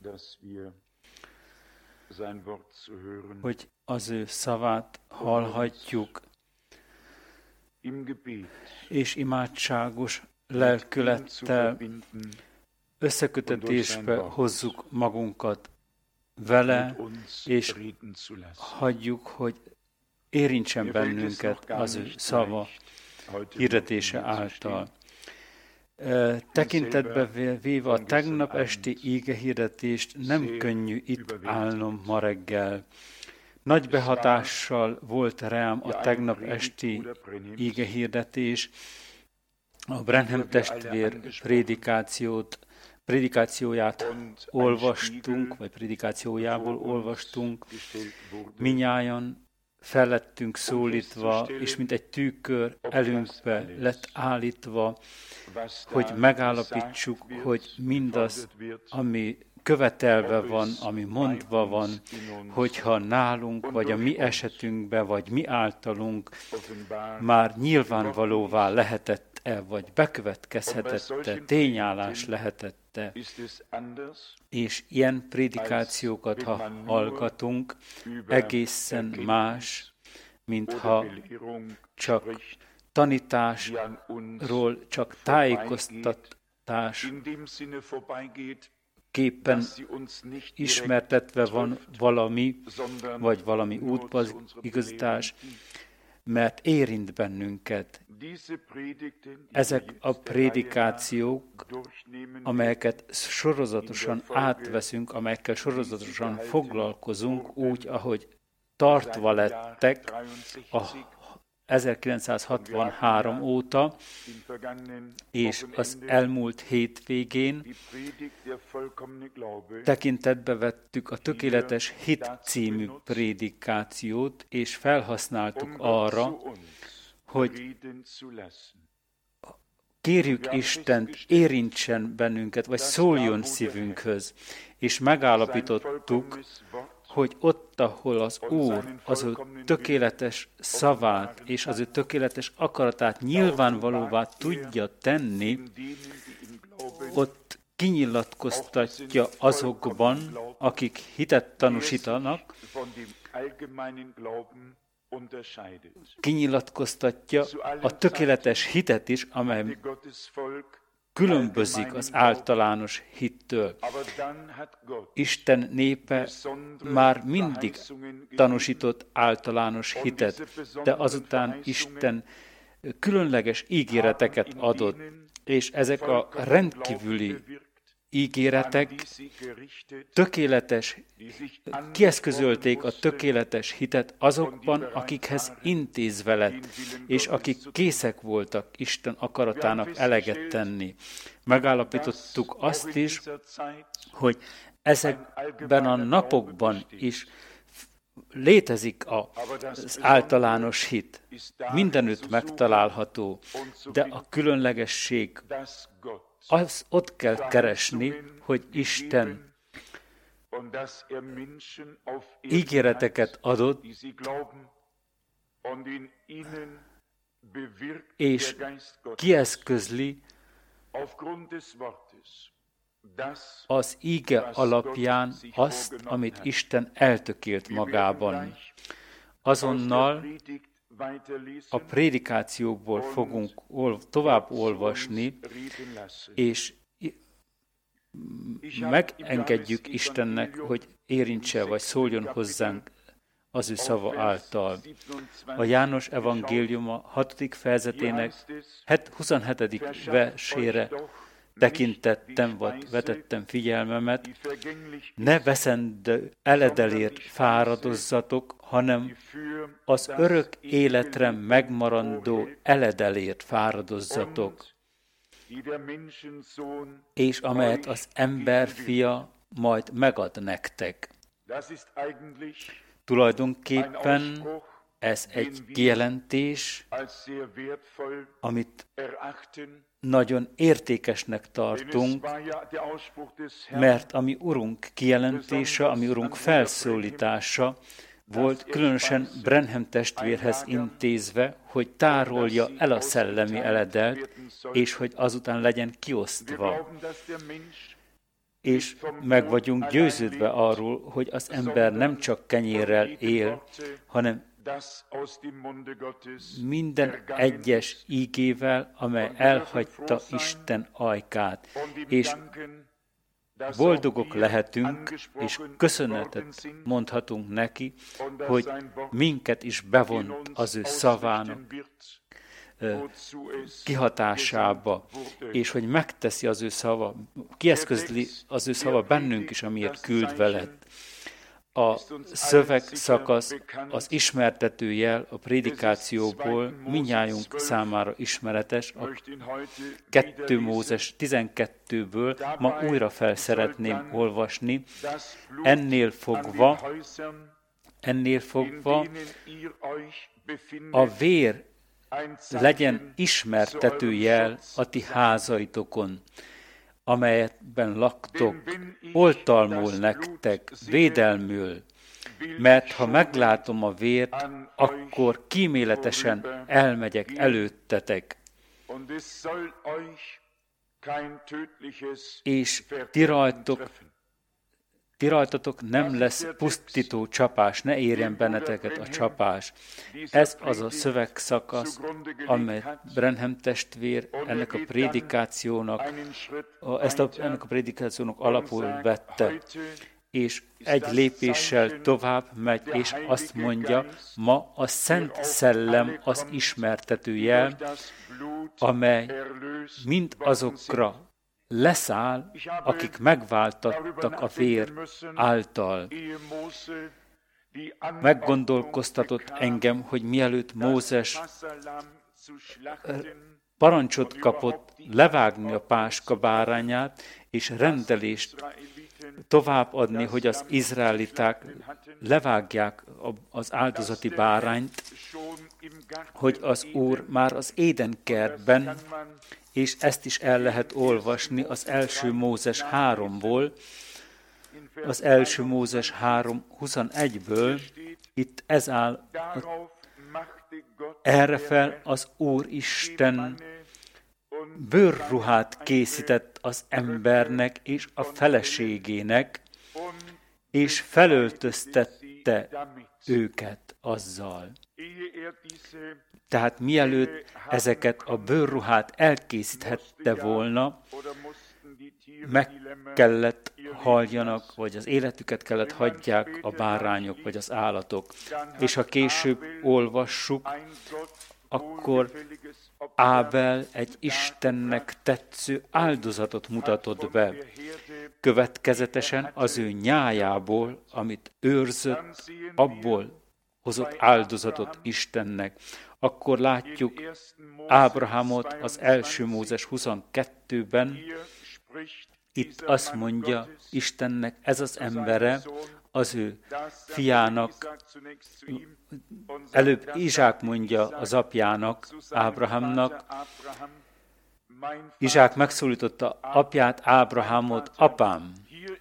hogy az ő szavát hallhatjuk, és imádságos lelkülettel összekötetésbe hozzuk magunkat vele, és hagyjuk, hogy érintsen bennünket az ő szava hirdetése által. Tekintetbe véve a tegnap esti ígehirdetést nem könnyű itt állnom ma reggel. Nagy behatással volt rám a tegnap esti ígehirdetés, a Branham testvér prédikációját olvastunk, vagy prédikációjából olvastunk, minnyájan fel lettünk szólítva, és mint egy tűkör előnkbe lett állítva, hogy megállapítsuk, hogy mindaz, ami követelve van, ami mondva van, hogyha nálunk, vagy a mi esetünkben, vagy mi általunk már nyilvánvalóvá lehetett-e, vagy bekövetkezhetett-e, tényállás lehetett-e. És ilyen prédikációkat, ha hallgatunk, egészen más, mintha csak tanításról, csak tájékoztatás képpen ismertetve van valami, vagy valami útigazítás, mert érint bennünket. Ezek a prédikációk, amelyeket sorozatosan átveszünk, amelyekkel sorozatosan foglalkozunk, úgy, ahogy tartva lettek a 1963 óta, és az elmúlt hétvégén tekintetbe vettük a Tökéletes Hit című prédikációt, és felhasználtuk arra, hogy kérjük Istent, érintsen bennünket, vagy szóljon szívünkhöz, és megállapítottuk, hogy ott, ahol az Úr az ő tökéletes szavát és az ő tökéletes akaratát nyilvánvalóvá tudja tenni, ott kinyilatkoztatja azokban, akik hitet tanúsítanak, kinyilatkoztatja a tökéletes hitet is, amely különbözik az általános hittől. Isten népe már mindig tanúsított általános hitet, de azután Isten különleges ígéreteket adott, és ezek a rendkívüli ígéretek kieszközölték a tökéletes hitet azokban, akikhez intézve lett, és akik készek voltak Isten akaratának eleget tenni. Megállapítottuk azt is, hogy ezekben a napokban is létezik az általános hit. Mindenütt megtalálható, de a különlegesség az ott kell keresni, hogy Isten ígéreteket adott, és kieszközli az íge alapján azt, amit Isten eltökélt magában. Azonnal a prédikációkból fogunk tovább olvasni, és megengedjük Istennek, hogy érintse vagy szóljon hozzánk az ő szava által. A János evangéliuma 6. fejezetének 27. versére tekintettem, vagy vetettem figyelmemet, ne veszendő eledelért fáradozzatok, hanem az örök életre megmaradó eledelért fáradozzatok, és amelyet az emberfia majd megad nektek. Tulajdonképpen ez egy kijelentés, amit nagyon értékesnek tartunk, mert a mi Urunk kijelentése, a mi Urunk felszólítása volt különösen Branham testvérhez intézve, hogy tárolja el a szellemi eledelt, és hogy azután legyen kiosztva. és meg vagyunk győződve arról, hogy az ember nem csak kenyérrel él, hanem minden egyes ígével, amely elhagyta Isten ajkát, és boldogok lehetünk, és köszönetet mondhatunk neki, hogy minket is bevont az ő szavának kihatásába, és hogy megteszi az ő szava, kieszközli az ő szava bennünk is, amiért küldve lett. A szövegszakasz, az ismertető jel a prédikációból mindnyájunk számára ismeretes, a 2 Mózes 12-ből ma újra fel szeretném olvasni. Ennél fogva a vér legyen ismertető jel a ti házaitokon, amelyetben laktok, oltalmul nektek, védelmül, mert ha meglátom a vért, akkor kíméletesen elmegyek előttetek, és ti rajtatok nem lesz pusztító csapás, ne érjen benneteket a csapás. Ez az a szövegszakasz, amely Branham testvér ennek a prédikációnak alapul vette. És egy lépéssel tovább megy, és azt mondja, ma a Szent Szellem az ismertető jel, amely mind azokra leszáll, akik megváltattak a vér által. Meggondolkoztatott engem, hogy mielőtt Mózes parancsot kapott levágni a páska bárányát, és rendelést továbbadni, hogy az izraeliták levágják az áldozati bárányt, hogy az Úr már az Édenkertben, és ezt is el lehet olvasni az 1. Mózes 3-ból, az 1. Mózes 3:21-ből, itt ez áll, erre fel az Úristen bőrruhát készített az embernek és a feleségének, és felöltöztette őket azzal. Tehát mielőtt ezeket a bőrruhát elkészíthette volna, meg kellett haljanak, vagy az életüket kellett hagyják a bárányok, vagy az állatok. És ha később olvassuk, akkor Ábel egy Istennek tetsző áldozatot mutatott be. Következetesen az ő nyájából, amit őrzött, abból hozott áldozatot Istennek. Akkor látjuk Ábrahámot az 1. Mózes 22-ben, itt azt mondja Istennek, ez az embere, az ő fiának, előbb Izsák mondja az apjának, Ábrahámnak, Izsák megszólította apját, Ábrahámot, apám,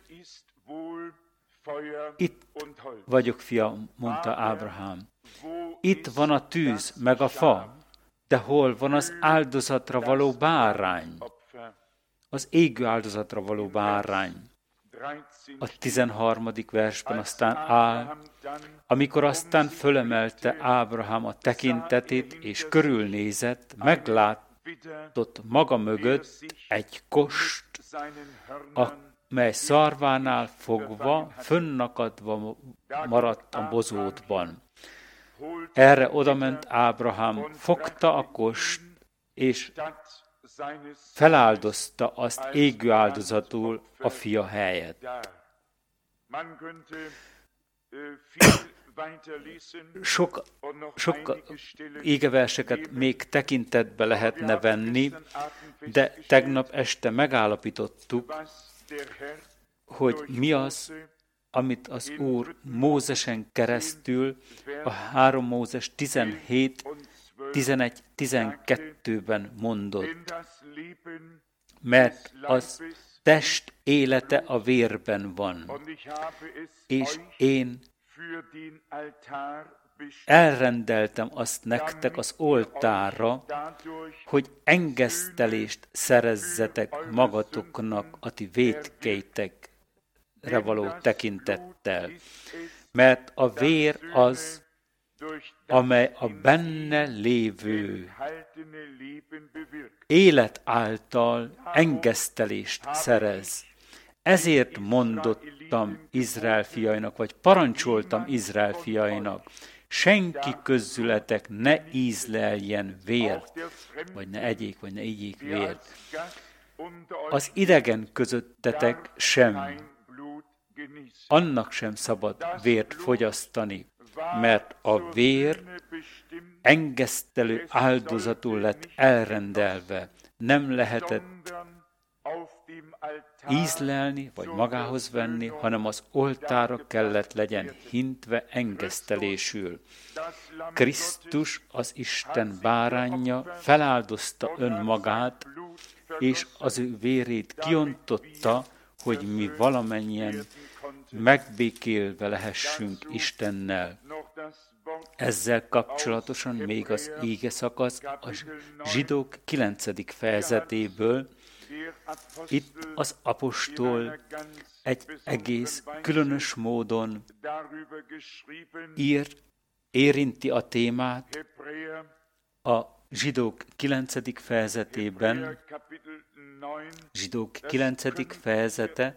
itt vagyok, fiam, mondta Ábrahám. Itt van a tűz, meg a fa, de hol van az áldozatra való bárány? Az égő áldozatra való bárány. A 13. versben aztán áll, amikor aztán fölemelte Ábrahám a tekintetét, és körülnézett, meglátott maga mögött egy kost, mely szarvánál fogva, fönnakadva maradt a bozótban. Erre odament Ábrahám, fogta a kost, és feláldozta azt égő áldozatul a fia helyett. Sok égeverseket még tekintetbe lehetne venni, de tegnap este megállapítottuk, hogy mi az, amit az Úr Mózesen keresztül a 3 Mózes 17, 11, 12-ben mondott. Mert az test élete a vérben van, és én elrendeltem azt nektek az oltárra, hogy engesztelést szerezzetek magatoknak a ti vétkeitekre való tekintettel. Mert a vér az, amely a benne lévő élet által engesztelést szerez. Ezért mondottam Izrael fiainak, vagy parancsoltam Izrael fiainak, senki közületek ne ízleljen vért, vagy ne egyék, vagy ne igyék vért. Az idegen közöttetek sem, annak sem szabad vért fogyasztani, mert a vér engesztelő áldozatul lett elrendelve, nem lehetett ízlelni, vagy magához venni, hanem az oltára kellett legyen hintve engesztelésül. Krisztus, az Isten báránja feláldozta önmagát, és az ő vérét kiontotta, hogy mi valamennyien megbékélve lehessünk Istennel. Ezzel kapcsolatosan még az íge szakasz a Zsidók 9. fejezetéből. Itt az apostol egy egész különös módon érinti a témát a Zsidók 9. fejezetében. Zsidók 9. fejezete,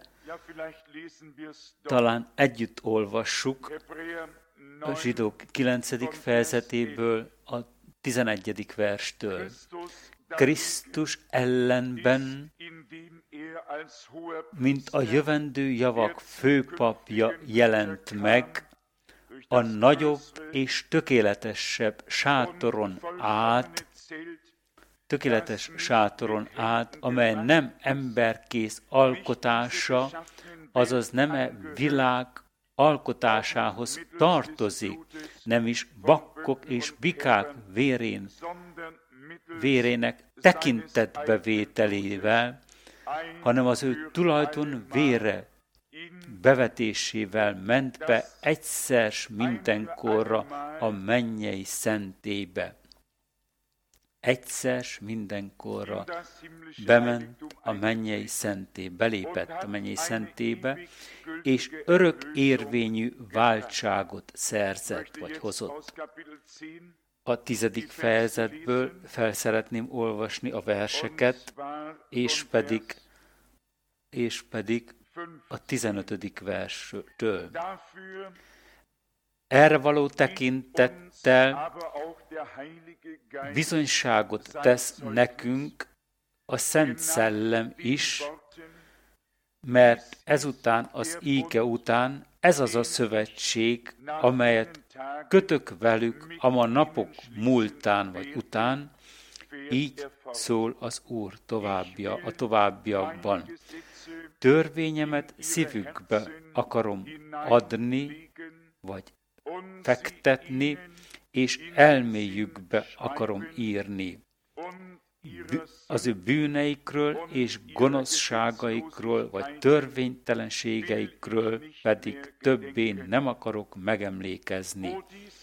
talán együtt olvassuk a Zsidók 9. fejezetéből a 11. verstől. Krisztus ellenben, mint a jövendő javak főpapja jelent meg, a nagyobb és tökéletes sátoron át, amely nem emberkész alkotása, azaz nem a világ alkotásához tartozik, nem is bakkok és bikák vérének tekintetbevételével, hanem az ő tulajdon vére bevetésével ment be egyszer mindenkorra a mennyei szentébe. Egyszer mindenkorra bement a mennyei szentébe, belépett a mennyei szentébe, és örök érvényű váltságot szerzett, vagy hozott. A 10. fejezetből fel szeretném olvasni a verseket, és pedig a 15. verstől. Erre való tekintettel bizonyságot tesz nekünk a Szent Szellem is, mert ezután, az íge után, ez az a szövetség, amelyet kötök velük a napok múltán vagy után, így szól az Úr a továbbiakban. Törvényemet szívükbe akarom adni, vagy fektetni, és elméjükbe akarom írni. Az ő bűneikről és gonoszságaikról, vagy törvénytelenségeikről pedig többé nem akarok megemlékezni.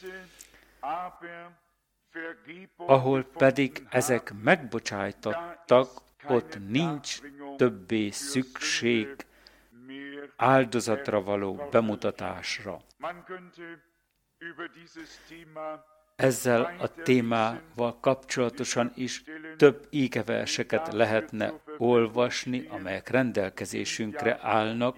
Ahol pedig ezek megbocsájtattak, ott nincs többé szükség áldozatra való bemutatásra. Ezzel a témával kapcsolatosan is több ígeverseket lehetne olvasni, amelyek rendelkezésünkre állnak,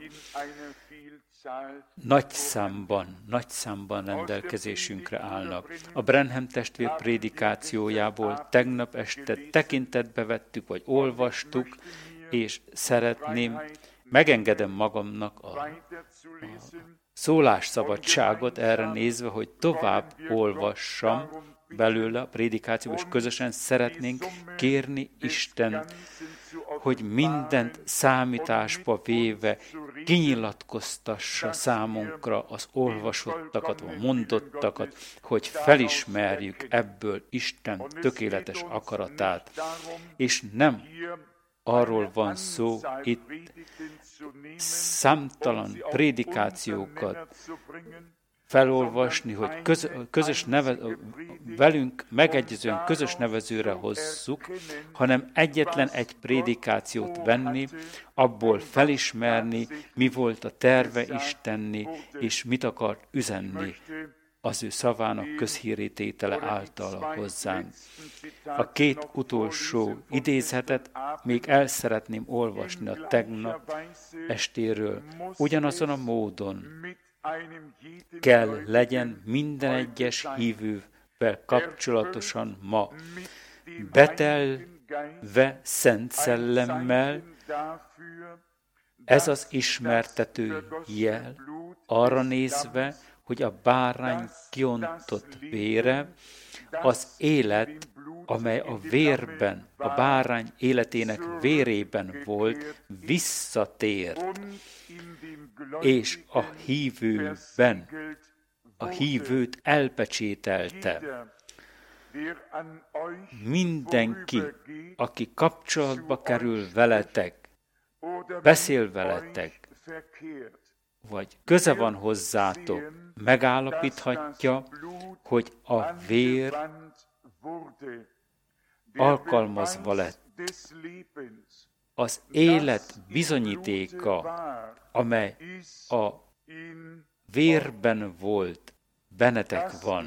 nagy számban rendelkezésünkre állnak. A Branham testvér prédikációjából tegnap este tekintetbe vettük, vagy olvastuk, és megengedem magamnak a szólásszabadságot erre nézve, hogy tovább olvassam belőle a prédikációba, és közösen szeretnénk kérni Istent, hogy mindent számításba véve kinyilatkoztassa számunkra az olvasottakat, a mondottakat, hogy felismerjük ebből Isten tökéletes akaratát. És nem arról van szó itt számtalan prédikációkat felolvasni, hogy velünk megegyezően közös nevezőre hozzuk, hanem egyetlen egy prédikációt venni, abból felismerni, mi volt a terve Istenni, és mit akart üzenni az ő szavának közhírététele által hozzánk. A két utolsó idézetet még el szeretném olvasni a tegnap estéről. Ugyanazon a módon kell legyen minden egyes hívővel kapcsolatosan ma, betelve Szent Szellemmel. Ez az ismertető jel arra nézve, hogy a bárány kiontott vére, az élet, amely a vérben, a bárány életének vérében volt, visszatért, és a hívőben, a hívőt elpecsételte. Mindenki, aki kapcsolatba kerül veletek, beszél veletek, vagy köze van hozzátok, megállapíthatja, hogy a vér alkalmazva lett. Az élet bizonyítéka, amely a vérben volt, bennetek van.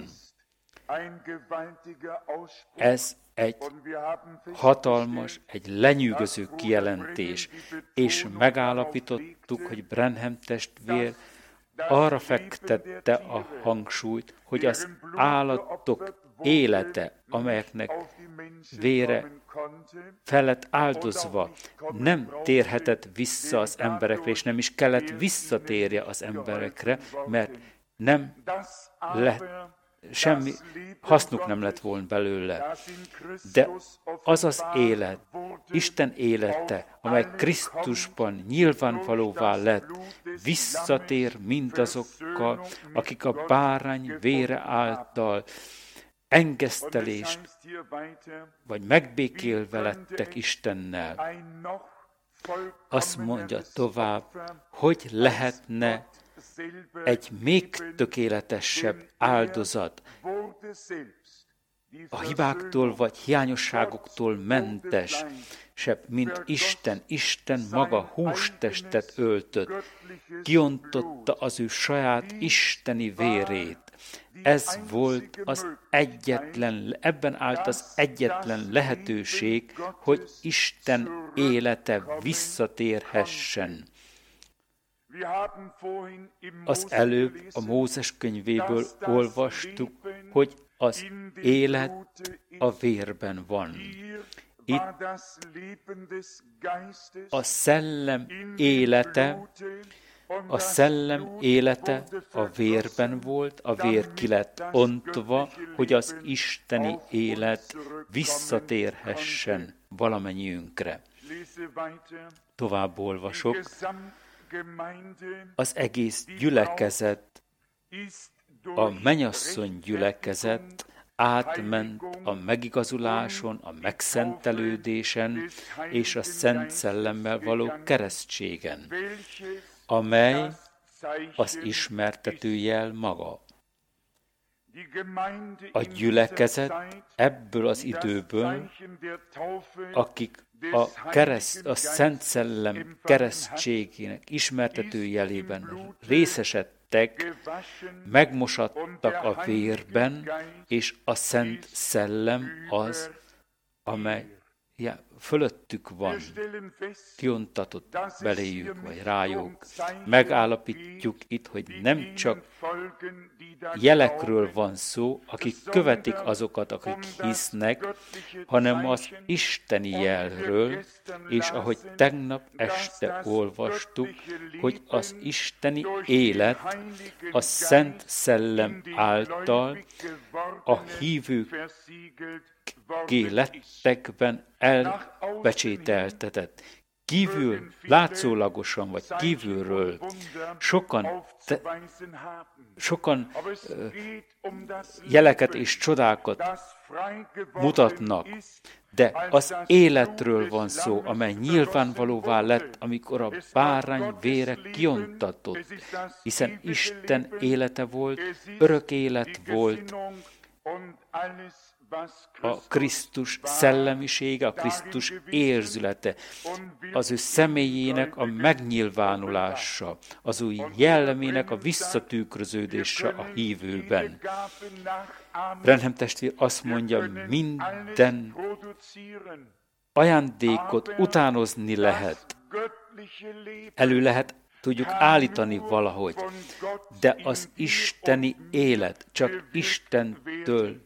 Ez egy hatalmas, egy lenyűgöző kijelentés, és megállapítottuk, hogy Branham testvér arra fektette a hangsúlyt, hogy az állatok élete, amelyeknek vére fel lett áldozva, nem térhetett vissza az emberekre, és nem is kellett visszatérje az emberekre, mert nem lett semmi hasznuk nem lett volna belőle. De az az élet, Isten élete, amely Krisztusban nyilvánvalóvá lett, visszatér mindazokkal, akik a bárány vére által engesztelést, vagy megbékélve lettek Istennel. Azt mondja tovább, hogy lehetne egy még tökéletesebb áldozat, a hibáktól vagy hiányosságoktól mentesebb, mint Isten. Isten maga hústestet öltött, kiontotta az ő saját isteni vérét. Ez volt az egyetlen, ebben állt az egyetlen lehetőség, hogy Isten élete visszatérhessen. Az előbb a Mózes könyvéből olvastuk, hogy az élet a vérben van. Itt a szellem élete a vérben volt, a vér ki lett ontva, hogy az isteni élet visszatérhessen valamennyiünkre. Tovább olvasok. Az egész gyülekezet, a mennyasszony gyülekezet átment a megigazuláson, a megszentelődésen és a Szent Szellemmel való keresztségen, amely az ismertetőjel maga. A gyülekezet ebből az időből, akik a Szent Szellem keresztségének ismertető jelében részesedtek, megmosattak a vérben, és a Szent Szellem az, amely fölöttük van, kiontatott beléjük, vagy rájuk. Megállapítjuk itt, hogy nem csak jelekről van szó, akik követik azokat, akik hisznek, hanem az isteni jelről, és ahogy tegnap este olvastuk, hogy az isteni élet a Szent Szellem által a hívők lettekben elpecsételtetett, kívül, látszólagosan vagy kívülről sokan jeleket és csodákat mutatnak, de az életről van szó, amely nyilvánvalóvá lett, amikor a bárány vére kiontatott, hiszen Isten élete volt, örök élet volt, a Krisztus szellemisége, a Krisztus érzülete, az ő személyének a megnyilvánulása, az ő jellemének a visszatükröződése a hívőben. Branham testvér azt mondja, minden ajándékot utánozni lehet, elő lehet, tudjuk állítani valahogy, de az isteni élet csak Istentől,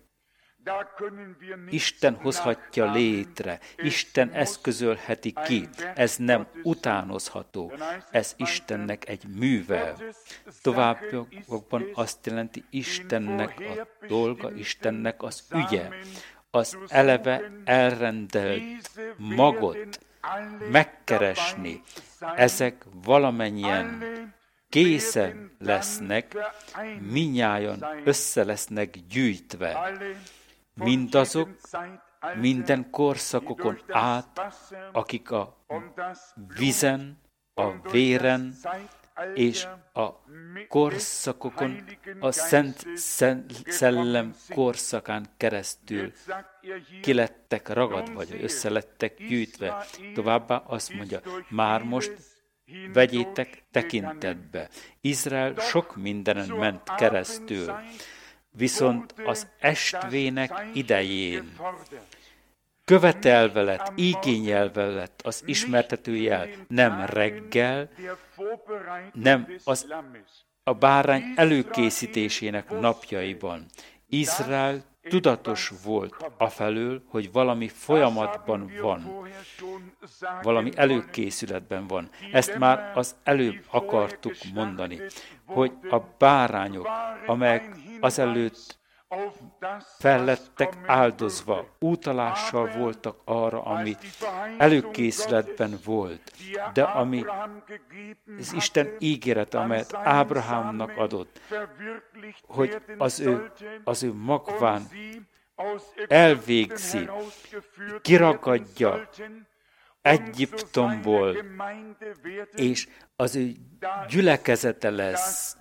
Isten hozhatja létre, Isten eszközölheti ki, ez nem utánozható, ez Istennek egy műve. Továbbiakban azt jelenti Istennek a dolga, Istennek az ügye, az eleve elrendelt magot megkeresni. Ezek valamennyien készen lesznek, minnyájan össze lesznek gyűjtve. Mindazok, minden korszakokon át, akik a vízen, a véren és a korszakokon, a Szent Szellem korszakán keresztül kilettek ragadva, vagy össze lettek gyűjtve. Továbbá azt mondja, már most vegyétek tekintetbe. Izrael sok mindenen ment keresztül, viszont az estvének idején követelve lett, igényelve lett az ismertetőjel, nem reggel, nem a bárány előkészítésének napjaiban. Izrael tudatos volt afelől, hogy valami folyamatban van, valami előkészületben van. Ezt már az előbb akartuk mondani, hogy a bárányok, amelyek azelőtt fellettek áldozva, útalással voltak arra, ami előkészületben volt, de ami az Isten ígérete, amelyet Ábrahámnak adott, hogy az ő magván elvégzi, kiragadja Egyiptomból, és az ő gyülekezete lesz.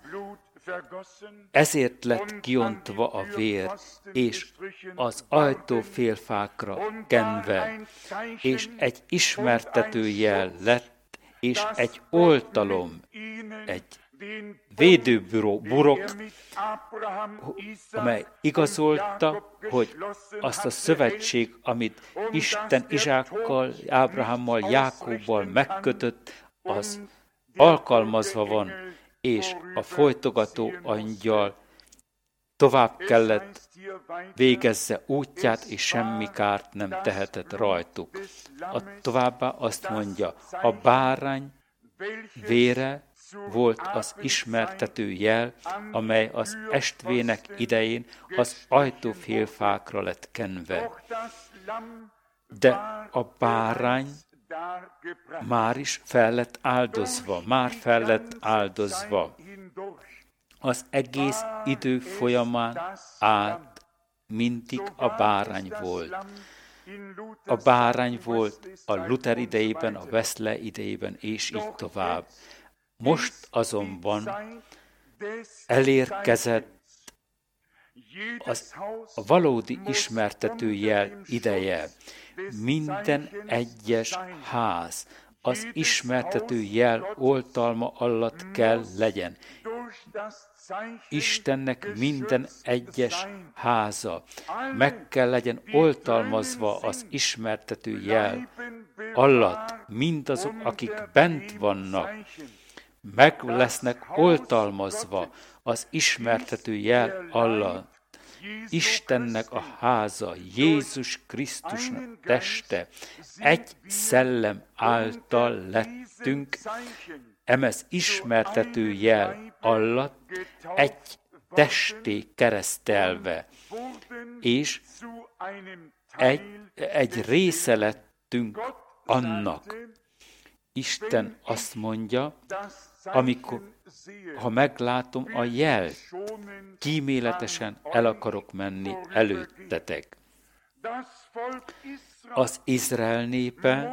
Ezért lett kiontva a vér, és az ajtófélfákra kenve, és egy ismertetőjel lett, és egy oltalom, egy védőburok, amely igazolta, hogy azt a szövetség, amit Isten Izsákkal, Ábrahámmal, Jákobbal megkötött, az alkalmazva van, és a folytogató angyal tovább kellett végezze útját, és semmi kárt nem tehetett rajtuk. Továbbá azt mondja, a bárány vére volt az ismertető jel, amely az estvének idején az ajtófélfákra lett kenve. De a bárány már is fel lett áldozva, Az egész idő folyamán át mindig a bárány volt. A bárány volt a Luther idejében, a Wesley idejében, és így tovább. Most azonban elérkezett a valódi ismertetőjel ideje. Minden egyes ház az ismertetőjel oltalma alatt kell legyen. Istennek minden egyes háza meg kell legyen oltalmazva az ismertető jel alatt. Mindazok, akik bent vannak, meg lesznek oltalmazva az ismertető jel alatt. Istennek a háza, Jézus Krisztusnak teste, egy szellem által lettünk, emez ismertető jel alatt egy testé keresztelve, és egy része lettünk annak. Isten azt mondja, ha meglátom a jelt, kíméletesen el akarok menni előttetek. Az Izrael népe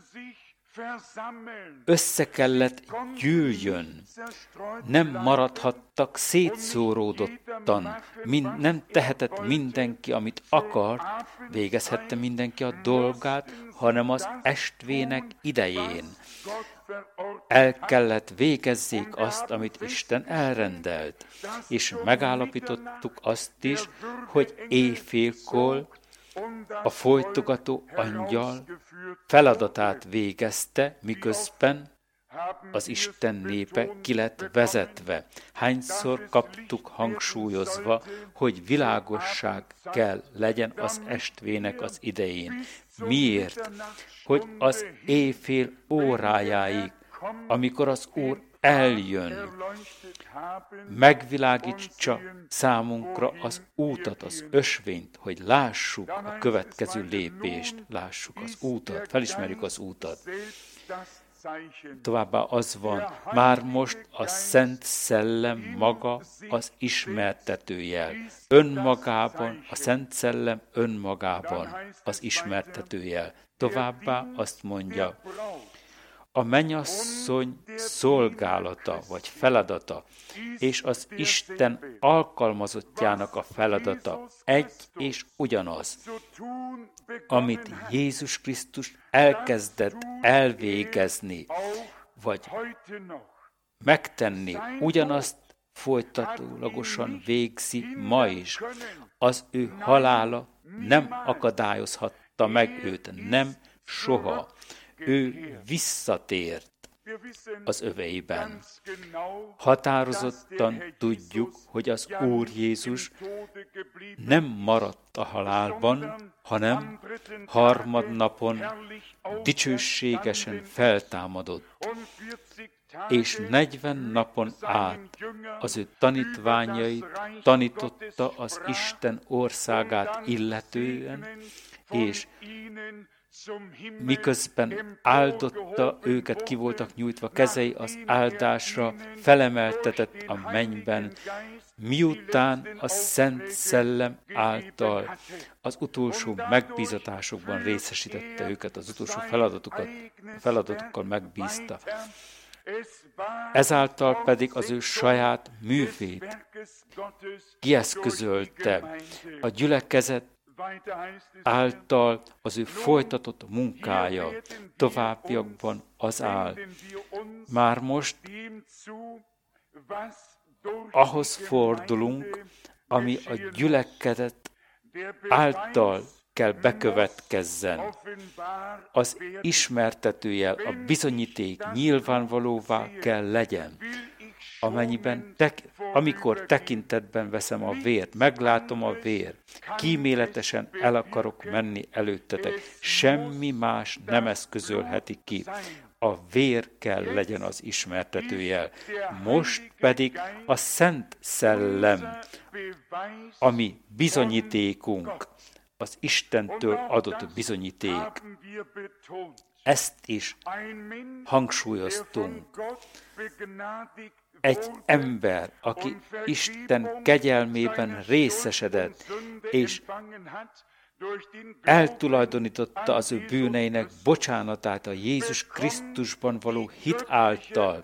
össze kellett gyűljön, nem maradhattak szétszóródottan, nem tehetett mindenki, amit akart, végezhette mindenki a dolgát, hanem az estvének idején. El kellett végezzék azt, amit Isten elrendelt, és megállapítottuk azt is, hogy éjfélkor a folytogató angyal feladatát végezte, miközben az Isten népe ki lett vezetve. Hányszor kaptuk hangsúlyozva, hogy világosság kell legyen az estvének az idején. Miért? Hogy az éjfél órájáig, amikor az Úr eljön, megvilágítsa számunkra az útat, az ösvényt, hogy lássuk a következő lépést, lássuk az útat, felismerjük az útat. Továbbá az van, már most a Szent Szellem maga az ismertetőjel. Önmagában, a Szent Szellem önmagában az ismertetőjel. Továbbá azt mondja, a mennyasszony szolgálata vagy feladata, és az Isten alkalmazottjának a feladata egy és ugyanaz, amit Jézus Krisztus elkezdett elvégezni, vagy megtenni, ugyanazt folytatólagosan végzi ma is. Az ő halála nem akadályozhatta meg őt, nem soha. Ő visszatért az öveiben. Határozottan tudjuk, hogy az Úr Jézus nem maradt a halálban, hanem harmadnapon dicsőségesen feltámadott, és 40 napon át az ő tanítványait tanította az Isten országát illetően, és miközben áldotta őket, ki voltak nyújtva kezei az áldásra, felemeltetett a mennyben, miután a Szent Szellem által az utolsó megbízatásokban részesítette őket, az utolsó feladatokkal megbízta. Ezáltal pedig az ő saját művét kieszközölte a gyülekezet által az ő folytatott munkája továbbiakban az áll. Már most ahhoz fordulunk, ami a gyülekezet által kell bekövetkezzen. Az ismertetőjel, a bizonyíték nyilvánvalóvá kell legyen. Amikor tekintetben veszem a vért, meglátom a vért, kíméletesen el akarok menni előttetek, semmi más nem eszközölheti ki. A vér kell legyen az ismertetőjel. Most pedig a Szent Szellem, ami bizonyítékunk, az Istentől adott bizonyíték. Ezt is hangsúlyoztunk. Egy ember, aki Isten kegyelmében részesedett, és eltulajdonította az ő bűneinek bocsánatát a Jézus Krisztusban való hit által,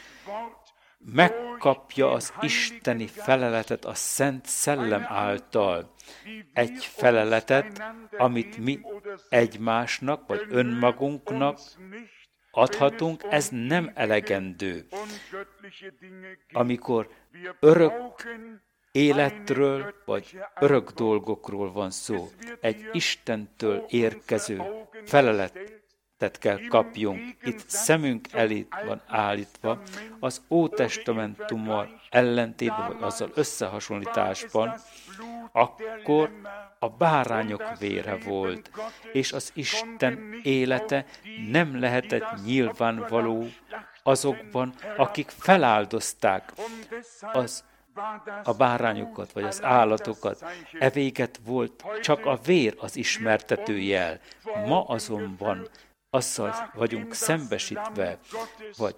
megkapja az isteni feleletet a Szent Szellem által. Egy feleletet, amit mi egymásnak, vagy önmagunknak adhatunk, ez nem elegendő. Amikor örök életről, vagy örök dolgokról van szó, egy Istentől érkező feleletet kell kapjunk. Itt szemünk elé van állítva, az Ótestamentummal ellentétben, vagy azzal összehasonlításban, akkor a bárányok vére volt, és az Isten élete nem lehetett nyilvánvaló azokban, akik feláldozták a bárányokat, vagy az állatokat. Evéget volt csak a vér az ismertető jel. Ma azonban azzal vagyunk szembesítve, vagy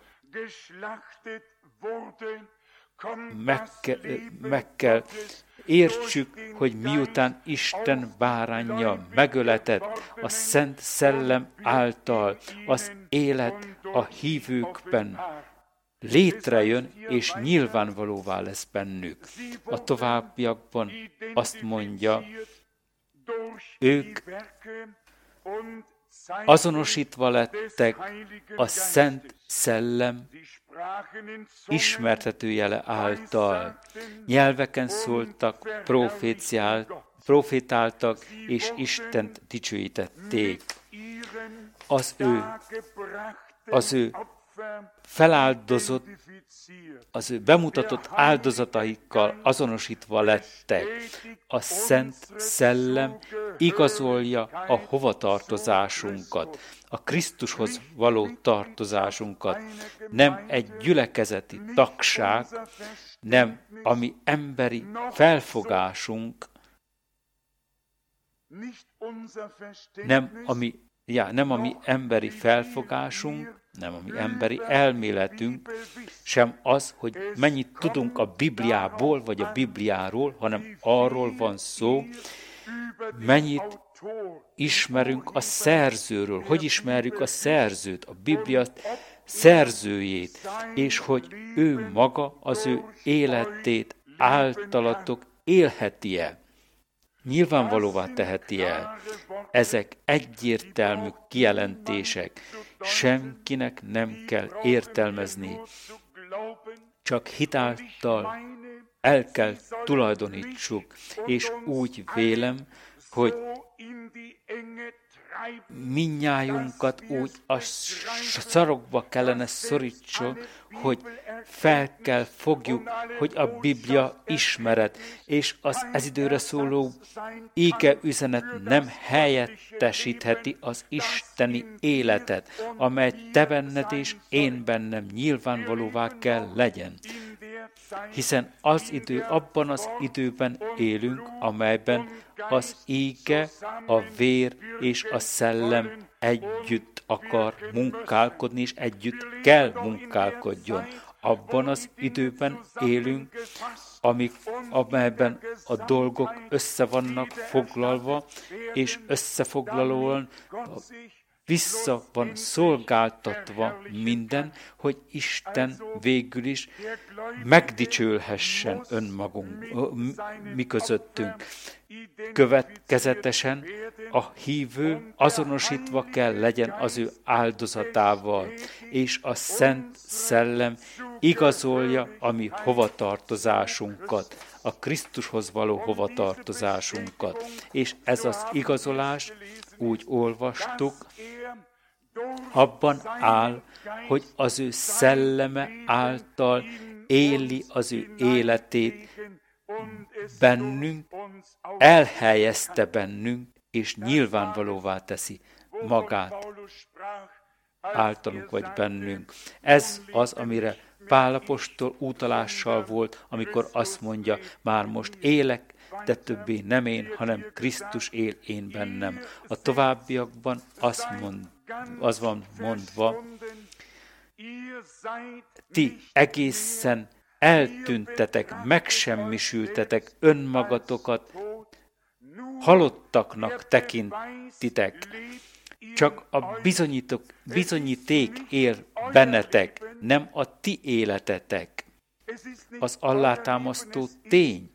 meg kell értsük, hogy miután Isten báránja megöletett a Szent Szellem által, az élet a hívőkben létrejön és nyilvánvalóvá lesz bennük. A továbbiakban azt mondja, ők azonosítva lettek a Szent Szellem ismertetőjele által. Nyelveken szóltak, profétáltak, és Istent dicsőítették. Az ő feláldozott, az ő bemutatott áldozataikkal azonosítva lettek. A Szent Szellem igazolja a hovatartozásunkat, a Krisztushoz való tartozásunkat. Nem egy gyülekezeti tagság, nem a mi emberi felfogásunk, nem a mi emberi felfogásunk, nem a mi emberi elméletünk, sem az, hogy mennyit tudunk a Bibliából, vagy a Bibliáról, hanem arról van szó, mennyit ismerünk a szerzőről. Hogy ismerjük a szerzőt, a Biblia szerzőjét, és hogy ő maga az ő életét általatok élheti-e, nyilvánvalóvá teheti el. Ezek egyértelmű kijelentések. Senkinek nem kell értelmezni. Csak hitáltal el kell tulajdonítsuk, és úgy vélem, hogy mindnyájunkat úgy a szarokba kellene szorítson, hogy fel kell fogjuk, hogy a Biblia ismeret, és az ez időre szóló ége üzenet nem helyettesítheti az isteni életet, amely te benned és én bennem nyilvánvalóvá kell legyen. Hiszen abban az időben élünk, amelyben az ége, a vér és a szellem együtt akar munkálkodni, és együtt kell munkálkodjon. Abban az időben élünk, amelyben a dolgok össze vannak foglalva, és összefoglalóan vissza van szolgáltatva minden, hogy Isten végül is megdicsülhessen mi közöttünk. Következetesen a hívő azonosítva kell legyen az ő áldozatával, és a Szent Szellem igazolja a mi hovatartozásunkat, a Krisztushoz való hovatartozásunkat. És ez az igazolás, úgy olvastuk, abban áll, hogy az ő szelleme által éli az ő életét bennünk, elhelyezte bennünk, és nyilvánvalóvá teszi magát általunk vagy bennünk. Ez az, amire Pál apostol utalással volt, amikor azt mondja, már most élek, de többé nem én, hanem Krisztus él én bennem. A továbbiakban az van mondva, ti egészen eltűntetek, megsemmisültetek, önmagatokat halottaknak tekintitek. Csak a bizonyíték él bennetek, nem a ti életetek. Az alátámasztó tény,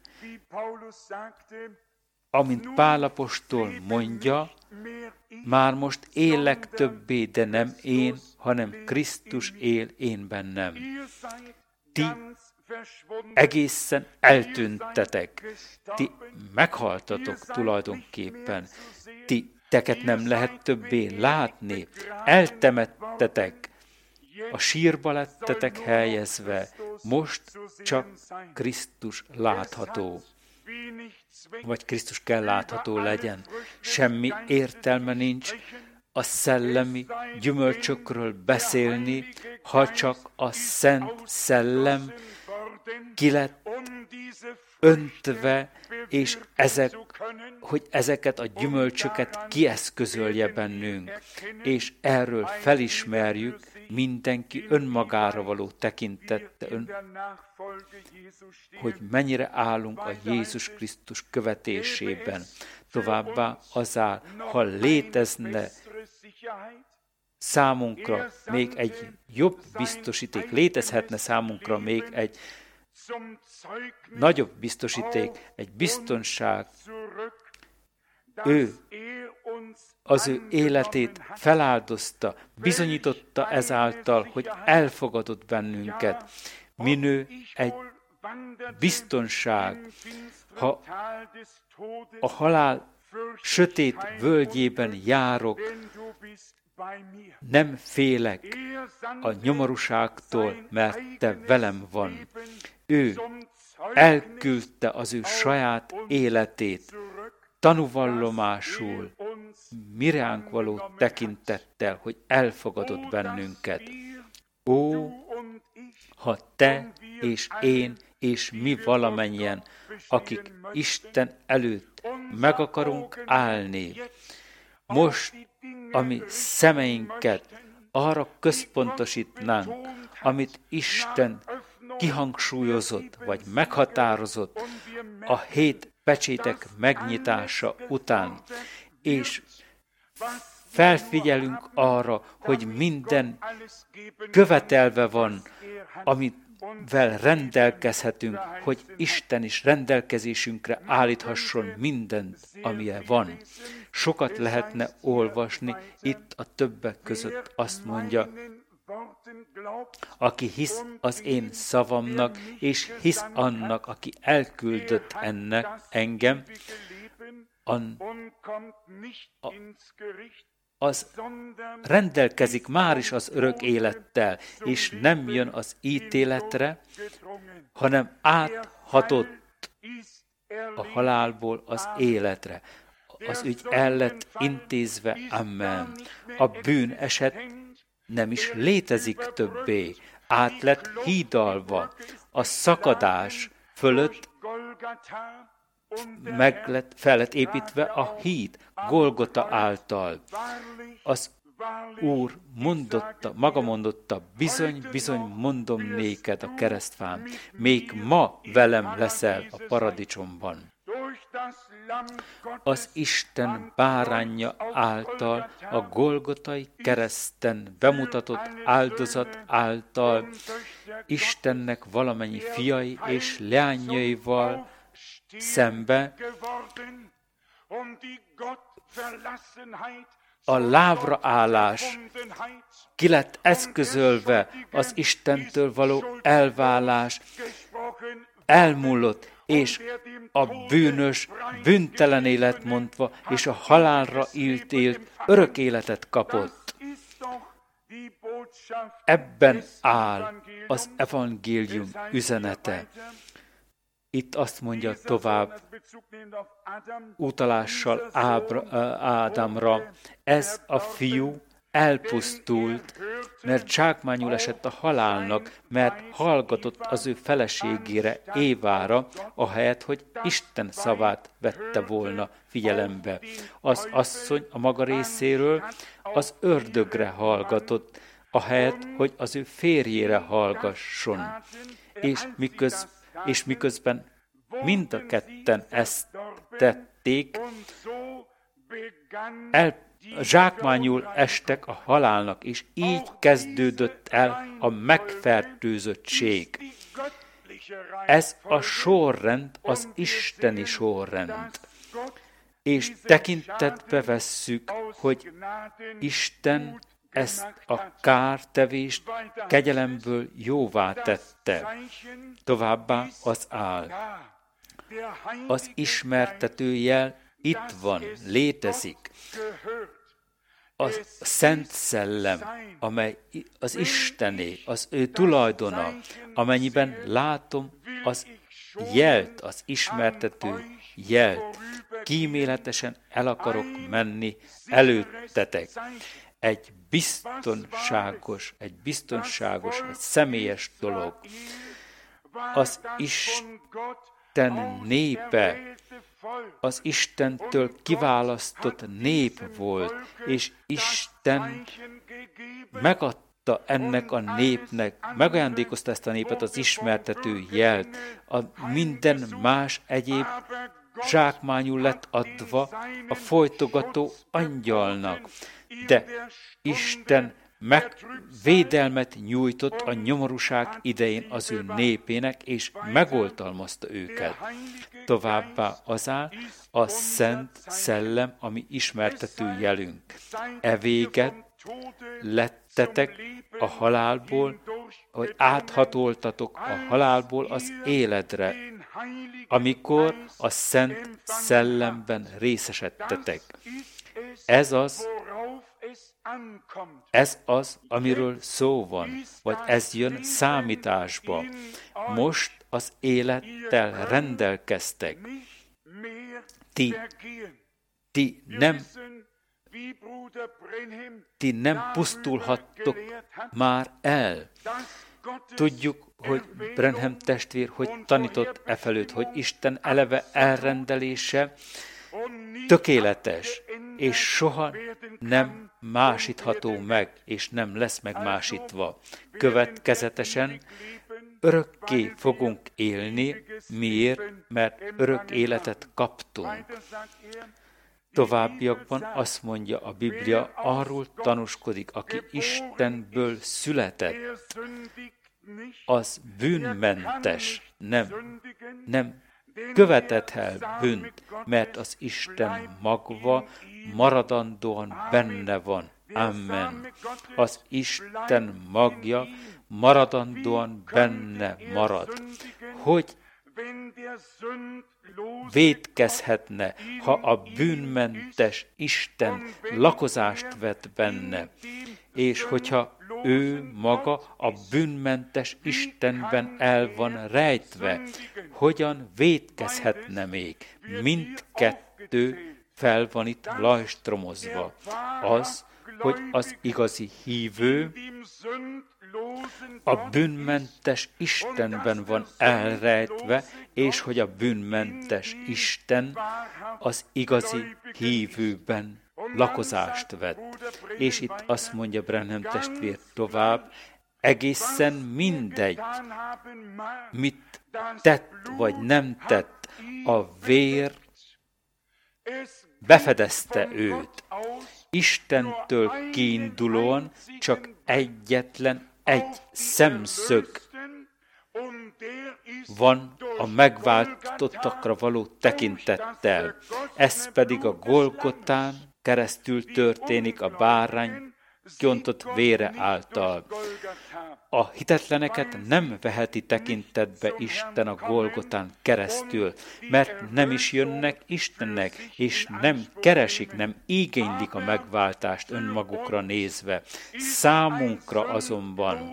amint Pál apostol mondja, már most élek többé, de nem én, hanem Krisztus él én bennem. Ti egészen eltűntetek, ti meghaltatok tulajdonképpen, teket nem lehet többé látni, eltemettetek, a sírba lettetek helyezve, most csak Krisztus látható, vagy Krisztus kell látható legyen. Semmi értelme nincs a szellemi gyümölcsökről beszélni, ha csak a Szent Szellem ki lett öntve, és hogy ezeket a gyümölcsöket kieszközölje bennünk, és erről felismerjük mindenki önmagára való tekintettel, hogy mennyire állunk a Jézus Krisztus követésében. Továbbá azál, ha létezne számunkra még egy jobb biztosíték, létezhetne számunkra még egy nagyobb biztosíték, egy biztonság. Ő az ő életét feláldozta, bizonyította ezáltal, hogy elfogadott bennünket. Minő egy biztonság, ha a halál sötét völgyében járok, nem félek a nyomorúságtól, mert te velem van. Ő elküldte az ő saját életét, tanúvallomásul, miránk való tekintettel, hogy elfogadott bennünket. Ó, ha te és én és mi valamennyien, akik Isten előtt meg akarunk állni, most, ami szemeinket arra központosítnánk, amit Isten kihangsúlyozott, vagy meghatározott a 7 pecsétek megnyitása után, és felfigyelünk arra, hogy minden követelve van, amivel rendelkezhetünk, hogy Isten is rendelkezésünkre állíthasson mindent, amilyen van. Sokat lehetne olvasni, itt a többek között azt mondja, aki hisz az én szavamnak, és hisz annak, aki elküldött engem, az rendelkezik már is az örök élettel, és nem jön az ítéletre, hanem áthatott a halálból az életre. Az ügy el lett intézve, amen. A bűneset nem is létezik többé, át lett hídalva. A szakadás fölött fel lett építve a híd Golgota által. Az Úr maga mondotta, bizony, bizony mondom néked a keresztfán, még ma velem leszel a paradicsomban. Az Isten báránja által, a golgotai kereszten bemutatott áldozat által, Istennek valamennyi fiai és leányaival szembe a lábraállás ki lett eszközölve, az Istentől való elválás elmúlott, és a bűnös bűntelené lett mondva, és a halálra ítélt örök életet kapott. Ebben áll az evangélium üzenete. Itt azt mondja tovább, utalással Ádámra, ez a fiú elpusztult, mert zsákmányul esett a halálnak, mert hallgatott az ő feleségére, Évára, ahelyett, hogy Isten szavát vette volna figyelembe. Az asszony a maga részéről az ördögre hallgatott, ahelyett, hogy az ő férjére hallgasson. És miközben mind a ketten ezt tették, zsákmányul estek a halálnak, és így kezdődött el a megfertőzöttség. Ez a sorrend, az isteni sorrend. És tekintetbe vesszük, hogy Isten ezt a kártevést kegyelemből jóvá tette. Továbbá az áll. Az ismertető jel itt van, létezik. A Szent Szellem, amely az Istené, az ő tulajdona, amennyiben látom az jelt, az ismertető jelt, kíméletesen el akarok menni előttetek. Egy biztonságos, egy személyes dolog. az Isten népe, az Istentől kiválasztott nép volt, és Isten megadta ennek a népnek, megajándékozta ezt a népet az ismertető jelt, a minden más egyéb zsákmányul lett adva a folytogató angyalnak. De Isten védelmet nyújtott a nyomorúság idején az ő népének, és megoltalmazta őket. Továbbá az áll a Szent Szellem, ami ismertető jelünk. Véget lettetek a halálból, hogy áthatoltatok a halálból az életre, amikor a Szent Szellemben részesedtetek. Ez az, amiről szó van, vagy ez jön számításba. Most az élettel rendelkeztek. Ti nem pusztulhattok már el. Tudjuk, hogy Branham testvér, hogy tanított efelőtt, hogy Isten eleve elrendelése tökéletes, és soha nem másítható meg, és nem lesz megmásítva. Következetesen örökké fogunk élni. Miért? Mert örök életet kaptunk. Továbbiakban azt mondja a Biblia, arról tanúskodik, aki Istenből született, az bűnmentes, nem követett el bűnt, mert az Isten magva maradandóan benne van. Amen. Az Isten magja maradandóan benne marad. Hogy vétkezhetne, ha a bűnmentes Isten lakozást vett benne, és hogyha ő maga a bűnmentes Istenben el van rejtve, hogyan vétkezhetne még? Mindkettő fel van itt lajstromozva. Az, hogy az igazi hívő a bűnmentes Istenben van elrejtve, és hogy a bűnmentes Isten az igazi hívőben lakozást vett. És itt azt mondja Branham testvér tovább, egészen mindegy, mit tett vagy nem tett, a vér befedezte őt. Istentől kiindulóan csak egyetlen egy szemszög van a megváltottakra való tekintettel. Ez pedig a Golgotán keresztül történik a bárány kiontott vére által. A hitetleneket nem veheti tekintetbe Isten a Golgotán keresztül, mert nem is jönnek Istennek, és nem keresik, nem igénylik a megváltást önmagukra nézve. Számunkra azonban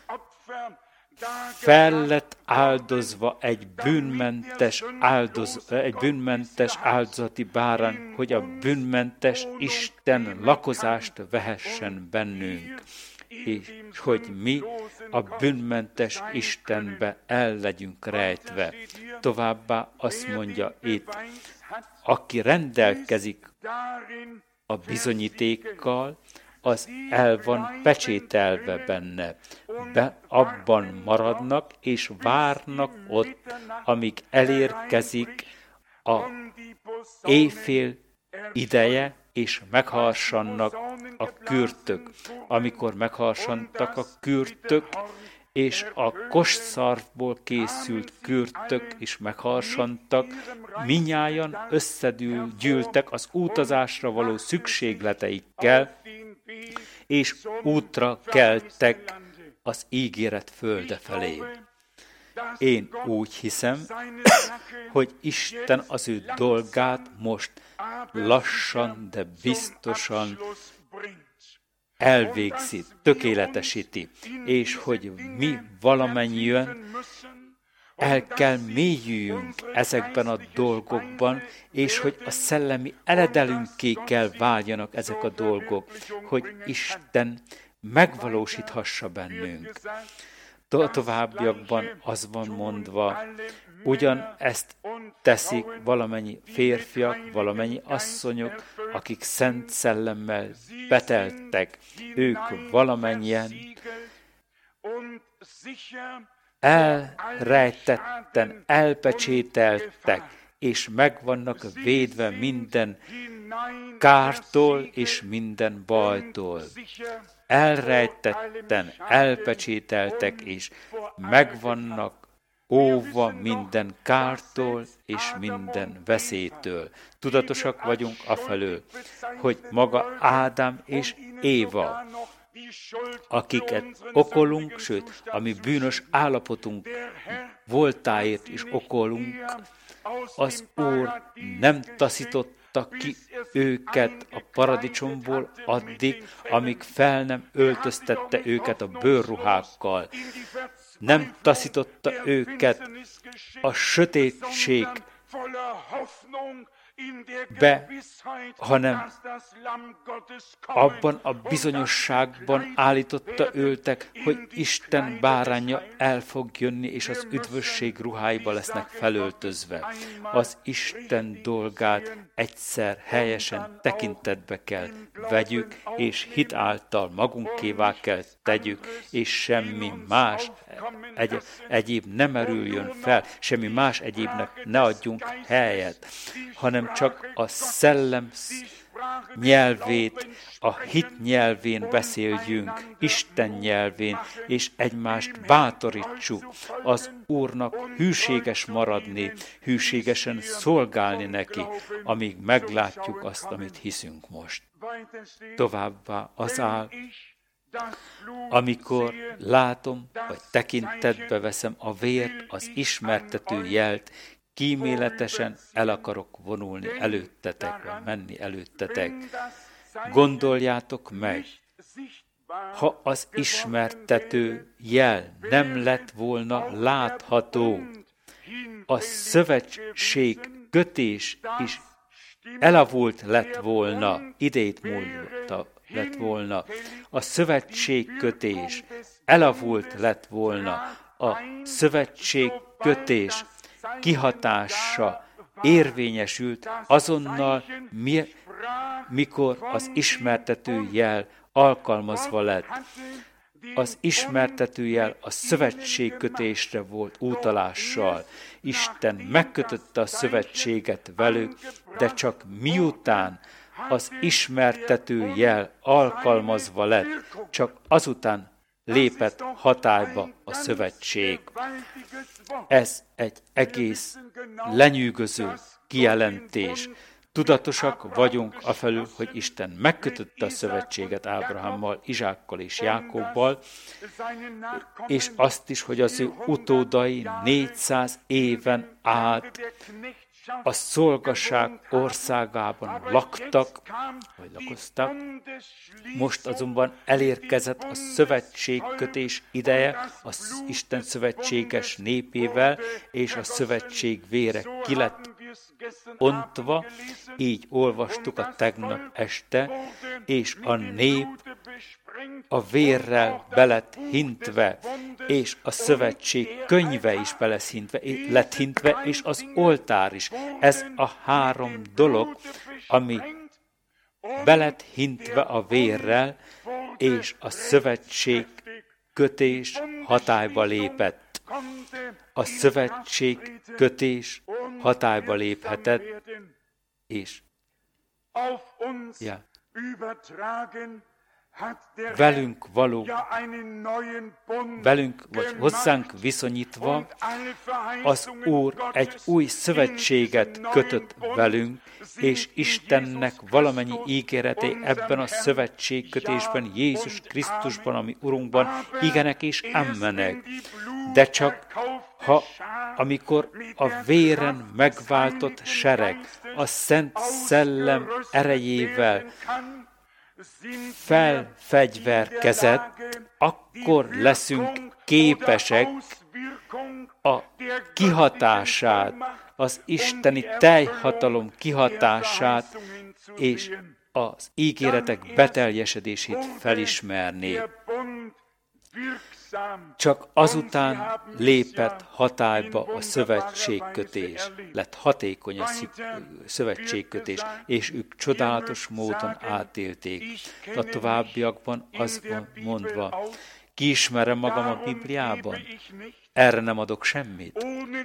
fel lett áldozva egy bűnmentes áldozati bárány, hogy a bűnmentes Isten lakozást vehessen bennünk, és hogy mi a bűnmentes Istenbe el legyünk rejtve. Továbbá azt mondja itt, aki rendelkezik a bizonyítékkal, az el van pecsételve benne. Abban maradnak, és várnak ott, amíg elérkezik a éjfél ideje, és megharsannak a kürtök. Amikor megharsantak a kürtök, és a kosszarvból készült kürtök is megharsantak, minnyájan összegyűltek az utazásra való szükségleteikkel, és útra keltek az ígéret földe felé. Én úgy hiszem, hogy Isten az ő dolgát most lassan, de biztosan elvégzi, tökéletesíti, és hogy mi valamennyien el kell mélyüljünk ezekben a dolgokban, és hogy a szellemi eledelünké kell váljanak ezek a dolgok, hogy Isten megvalósíthassa bennünk. Továbbiakban az van mondva, ugyanezt teszik valamennyi férfiak, valamennyi asszonyok, akik Szent Szellemmel beteltek. Ők valamennyien elrejtetten, elpecsételtek, és meg vannak védve minden kártól és minden bajtól. Elrejtetten, elpecsételtek, és meg vannak óva minden kártól és minden veszélytől. Tudatosak vagyunk afelől, hogy maga Ádám és Éva, akiket okolunk, sőt, ami bűnös állapotunk voltáért is okolunk, az Úr nem taszította ki őket a paradicsomból addig, amíg fel nem öltöztette őket a bőrruhákkal. Nem taszította őket a sötétségbe, hanem abban a bizonyosságban állította őket, hogy Isten báránja el fog jönni, és az üdvösség ruháiba lesznek felöltözve. Az Isten dolgát egyszer helyesen tekintetbe kell vegyük, és hit által magunkévá kell tegyük, és semmi más egyéb nem merüljön fel, semmi más egyébnek ne adjunk helyet, hanem csak a szellem nyelvét, a hit nyelvén beszéljünk, Isten nyelvén, és egymást bátorítsuk az Úrnak hűséges maradni, hűségesen szolgálni neki, amíg meglátjuk azt, amit hiszünk most. Továbbá az áll, amikor látom, vagy tekintetbe veszem a vért, az ismertető jelt, kíméletesen el akarok vonulni előttetek, vagy menni előttetek. Gondoljátok meg, ha az ismertető jel nem lett volna látható, a szövetség kötés is elavult lett volna, idejét múlta lett volna, a szövetség kötés elavult lett volna, a szövetség kötés kihatása érvényesült azonnal, mikor az ismertető jel alkalmazva lett. Az ismertető jel a szövetségkötésre volt utalással. Isten megkötötte a szövetséget velük, de csak miután az ismertető jel alkalmazva lett, csak azután lépett hatályba a szövetség. Ez egy egész lenyűgöző kijelentés. Tudatosak vagyunk afelől, hogy Isten megkötötte a szövetséget Ábrahámmal, Izsákkal és Jákobbal, és azt is, hogy az ő utódai 400 éven át a szolgaság országában laktak, vagy lakoztak. Most azonban elérkezett a szövetségkötés ideje az Isten szövetséges népével, és a szövetség vére ki lett ontva, így olvastuk a tegnap este, és a nép a vérrel be lett hintve, és a szövetség könyve is lett hintve, és az oltár is. Ez a három dolog, ami be lett hintve a vérrel, és a szövetség kötés hatályba lépett. A szövetség kötés hatályba léphetett, és velünk vagy hozzánk viszonyítva az Úr egy új szövetséget kötött velünk, és Istennek valamennyi ígéretei ebben a szövetségkötésben, Jézus Krisztusban, ami Urunkban, igenek és ammenek. De csak amikor a véren megváltott sereg a Szent Szellem erejével felfegyverkezett, akkor leszünk képesek a kihatását, az isteni teljhatalom kihatását és az ígéretek beteljesedését felismerni. csak azután lépett hatályba a szövetségkötés, lett hatékony a szövetségkötés, és ők csodálatos módon átélték. A továbbiakban az van mondva, kiismerem magam a Bibliában, erre nem adok semmit.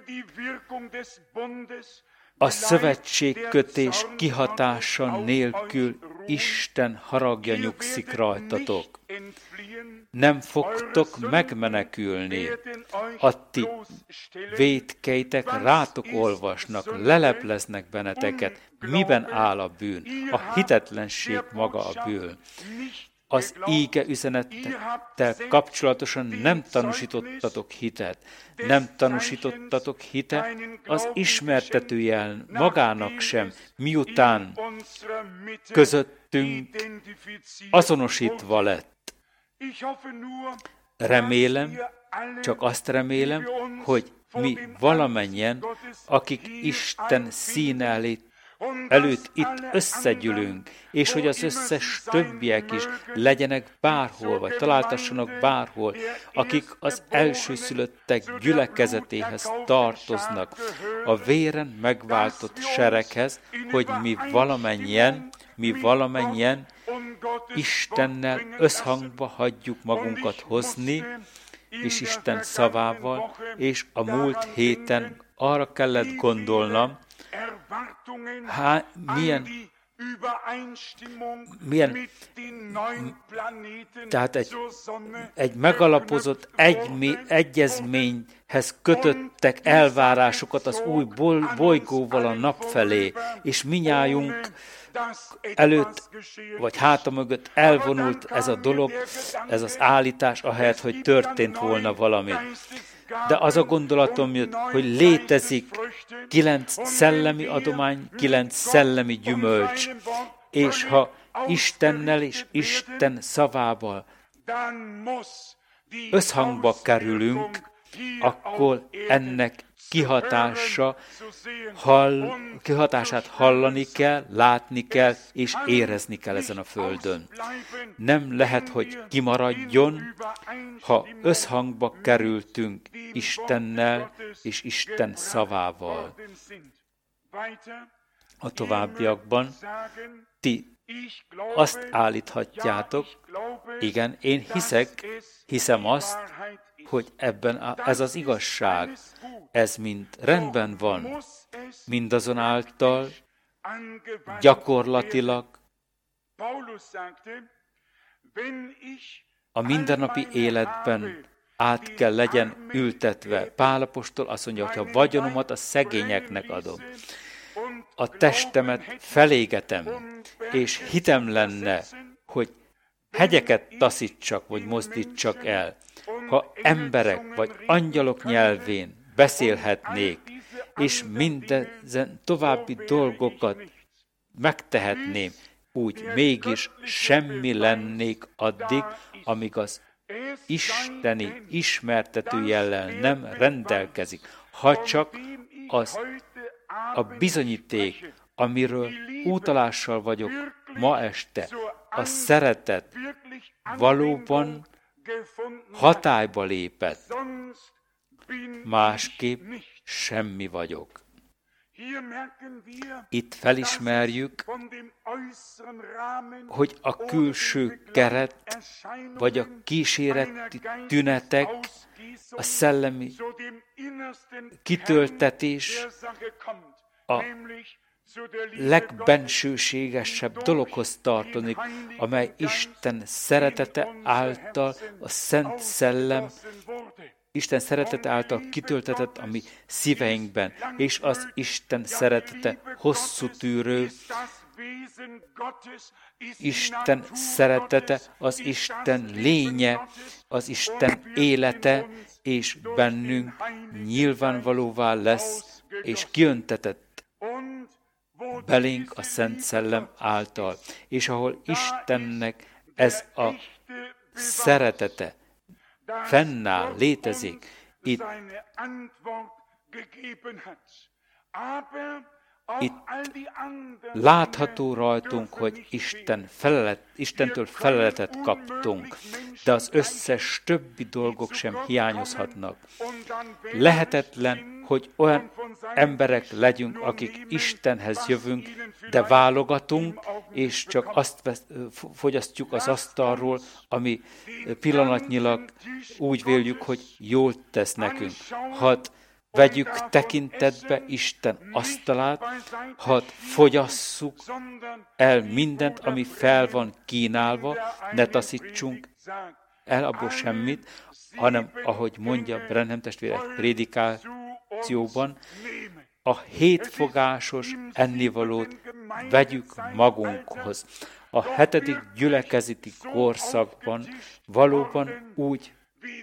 A szövetségkötés kihatása nélkül Isten haragja nyugszik rajtatok. Nem fogtok megmenekülni. A ti vétkeitek rátok olvasnak, lelepleznek benneteket. Miben áll a bűn? A hitetlenség maga a bűn. Az íge üzenettel kapcsolatosan nem tanúsítottatok hitet. Nem tanúsítottatok hitet az ismertetőjel magának sem, miután közöttünk azonosítva lett. Remélem, csak azt remélem, hogy mi valamennyien, akik Isten színe előtt itt összegyűlünk, és hogy az összes többiek is legyenek bárhol, vagy találtassanak bárhol, akik az elsőszülöttek gyülekezetéhez tartoznak, a véren megváltott sereghez, hogy mi valamennyien Istennel összhangba hagyjuk magunkat hozni, és Isten szavával, és a múlt héten arra kellett gondolnom, tehát egy megalapozott egyezményhez kötöttek elvárásokat az új bolygóval a nap felé, és minnyájunk előtt, vagy háta mögött elvonult ez a dolog, ez az állítás, ahelyett, hogy történt volna valami. De az a gondolatom jött, hogy létezik 9 szellemi adomány, 9 szellemi gyümölcs, és ha Istennel és Isten szavával összhangba kerülünk, akkor ennek kihatását hallani kell, látni kell, és érezni kell ezen a földön. Nem lehet, hogy kimaradjon, ha összhangba kerültünk Istennel és Isten szavával. A továbbiakban ti azt állíthatjátok, igen, én hiszem azt, hogy ez az igazság, ez mind rendben van, mindazonáltal gyakorlatilag a mindennapi életben át kell legyen ültetve. Pál apostol azt mondja, hogy a vagyonomat a szegényeknek adom, a testemet felégetem, és hitem lenne, hogy hegyeket taszítsak, vagy mozdítsak el. Ha emberek vagy angyalok nyelvén beszélhetnék, és mindezen további dolgokat megtehetném, úgy mégis semmi lennék addig, amíg az isteni ismertető jellel nem rendelkezik. Ha csak a bizonyíték, amiről utalással vagyok ma este, a szeretet valóban hatályba lépett, másképp semmi vagyok. Itt felismerjük, hogy a külső keret, vagy a kíséreti tünetek, a szellemi kitöltetés a legbensőségesebb dologhoz tartozik, amely Isten szeretete által, a Szent Szellem, Isten szeretete által kitöltetett a mi szíveinkben, és az Isten szeretete hosszú tűrő, Isten szeretete, az Isten lénye, az Isten élete, és bennünk nyilvánvalóvá lesz, és kiöntetett belénk a Szent Szellem által. És ahol Istennek ez a szeretete fennáll, létezik, itt itt látható rajtunk, hogy Istentől feleletet kaptunk, de az összes többi dolgok sem hiányozhatnak. Lehetetlen, hogy olyan emberek legyünk, akik Istenhez jövünk, de válogatunk, és csak azt fogyasztjuk az asztalról, ami pillanatnyilag úgy véljük, hogy jól tesz nekünk. Hadd vegyük tekintetbe Isten asztalát, hadd fogyasszuk el mindent, ami fel van kínálva, ne taszítsunk el abból semmit, hanem, ahogy mondja Branham testvére prédikációban, a hétfogásos ennivalót vegyük magunkhoz. A 7. gyülekezeti korszakban valóban úgy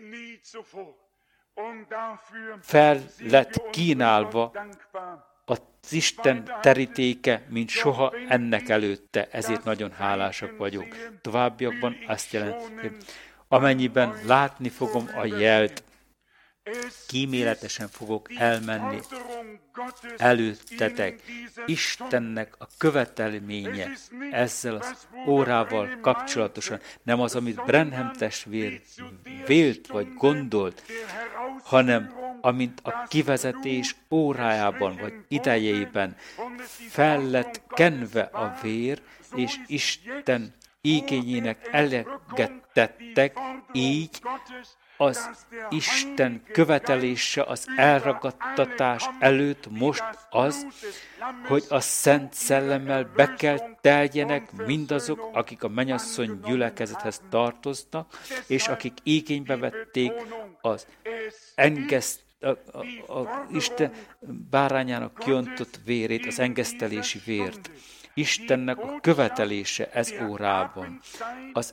fel lett kínálva az Isten terítéke, mint soha ennek előtte, ezért nagyon hálásak vagyunk. Továbbiakban azt jelenti, amennyiben látni fogom a jelt, kíméletesen fogok elmenni előttetek. Istennek a követelménye ezzel az órával kapcsolatosan, nem az, amit Branham testvér vélt vagy gondolt, hanem amint a kivezetés órájában vagy idejében fel lett kenve a vér, és Isten igényének eleget tettek, így az Isten követelése az elragadtatás előtt most az, hogy a Szent Szellemmel be kell teljenek mindazok, akik a mennyasszony gyülekezethez tartoznak, és akik igénybe vették az Isten bárányának kiontott vérét, az engesztelési vért. Istennek a követelése ez órában. Az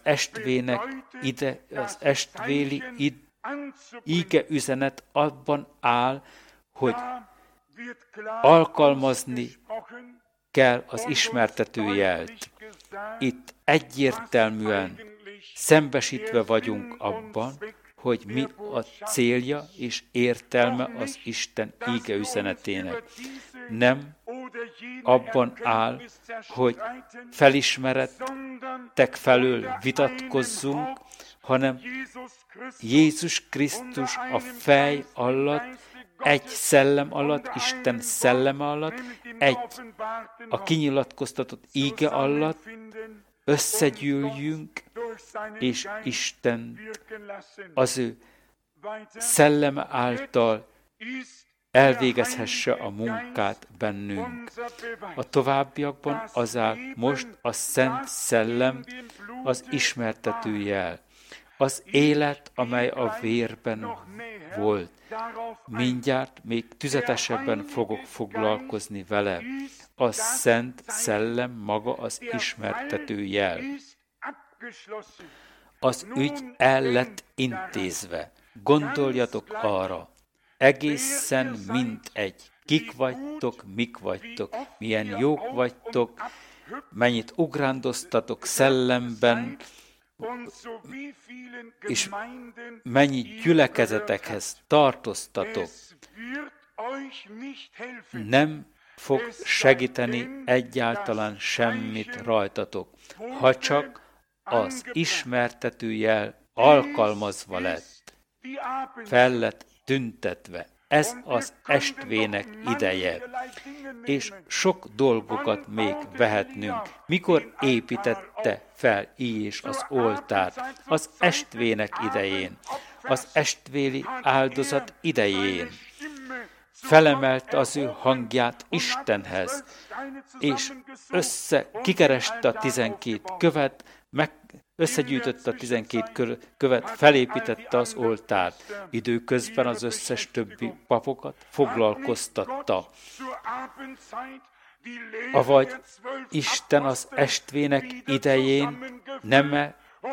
estvéli íge üzenet abban áll, hogy alkalmazni kell az ismertető jelt. Itt egyértelműen szembesítve vagyunk abban, hogy mi a célja és értelme az Isten íge üzenetének. Nem abban áll, hogy felismerettek felől vitatkozzunk, hanem Jézus Krisztus a fej alatt, egy szellem alatt, Isten szelleme alatt, egy a kinyilatkoztatott íge alatt összegyűljünk, és Isten az ő szelleme által elvégezhesse a munkát bennünk. A továbbiakban az áll most a Szent Szellem az ismertető jel. Az élet, amely a vérben volt. Mindjárt még tüzetesebben fogok foglalkozni vele. A Szent Szellem maga az ismertető jel. Az ügy el lett intézve. Gondoljatok arra. Egészen mindegy. Kik vagytok, mik vagytok, milyen jók vagytok, mennyit ugrándoztatok szellemben, és mennyi gyülekezetekhez tartoztatok. Nem fog segíteni egyáltalán semmit rajtatok, ha csak az ismertető jel alkalmazva lett, fel lett tüntetve. Ez az estvének ideje, és sok dolgokat még vehetnünk. Mikor építette fel Ís az oltárt? Az estvének idején, az estvéli áldozat idején. Felemelte az ő hangját Istenhez, és kikereste a 12 követ, összegyűjtötte a 12 követ, felépítette az oltárt. Időközben az összes többi papokat foglalkoztatta. Avagy Isten az estvének idején nem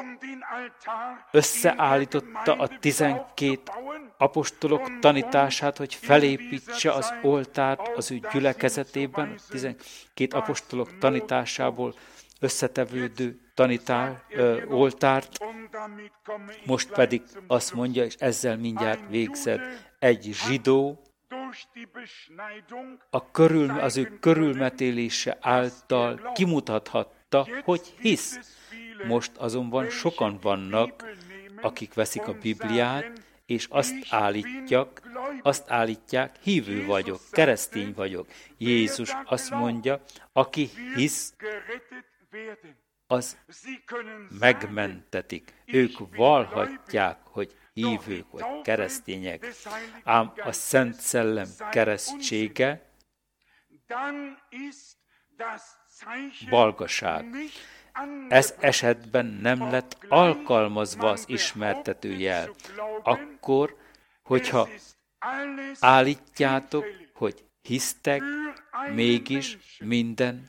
összeállította a 12 apostolok tanítását, hogy felépítse az oltárt az ő gyülekezetében, 12 apostolok tanításából összetevődő oltárt, most pedig azt mondja, és ezzel mindjárt végzett, egy zsidó az ő körülmetélése által kimutathatta, hogy hisz. Most azonban sokan vannak, akik veszik a Bibliát, és azt állítják, hívő vagyok, keresztény vagyok. Jézus azt mondja, aki hisz, az megmentetik. Ők vallhatják, hogy hívők vagy keresztények, ám a Szent Szellem keresztsége balgaság. Ez esetben nem lett alkalmazva az ismertetőjel. Akkor, hogyha állítjátok, hogy hisztek, mégis minden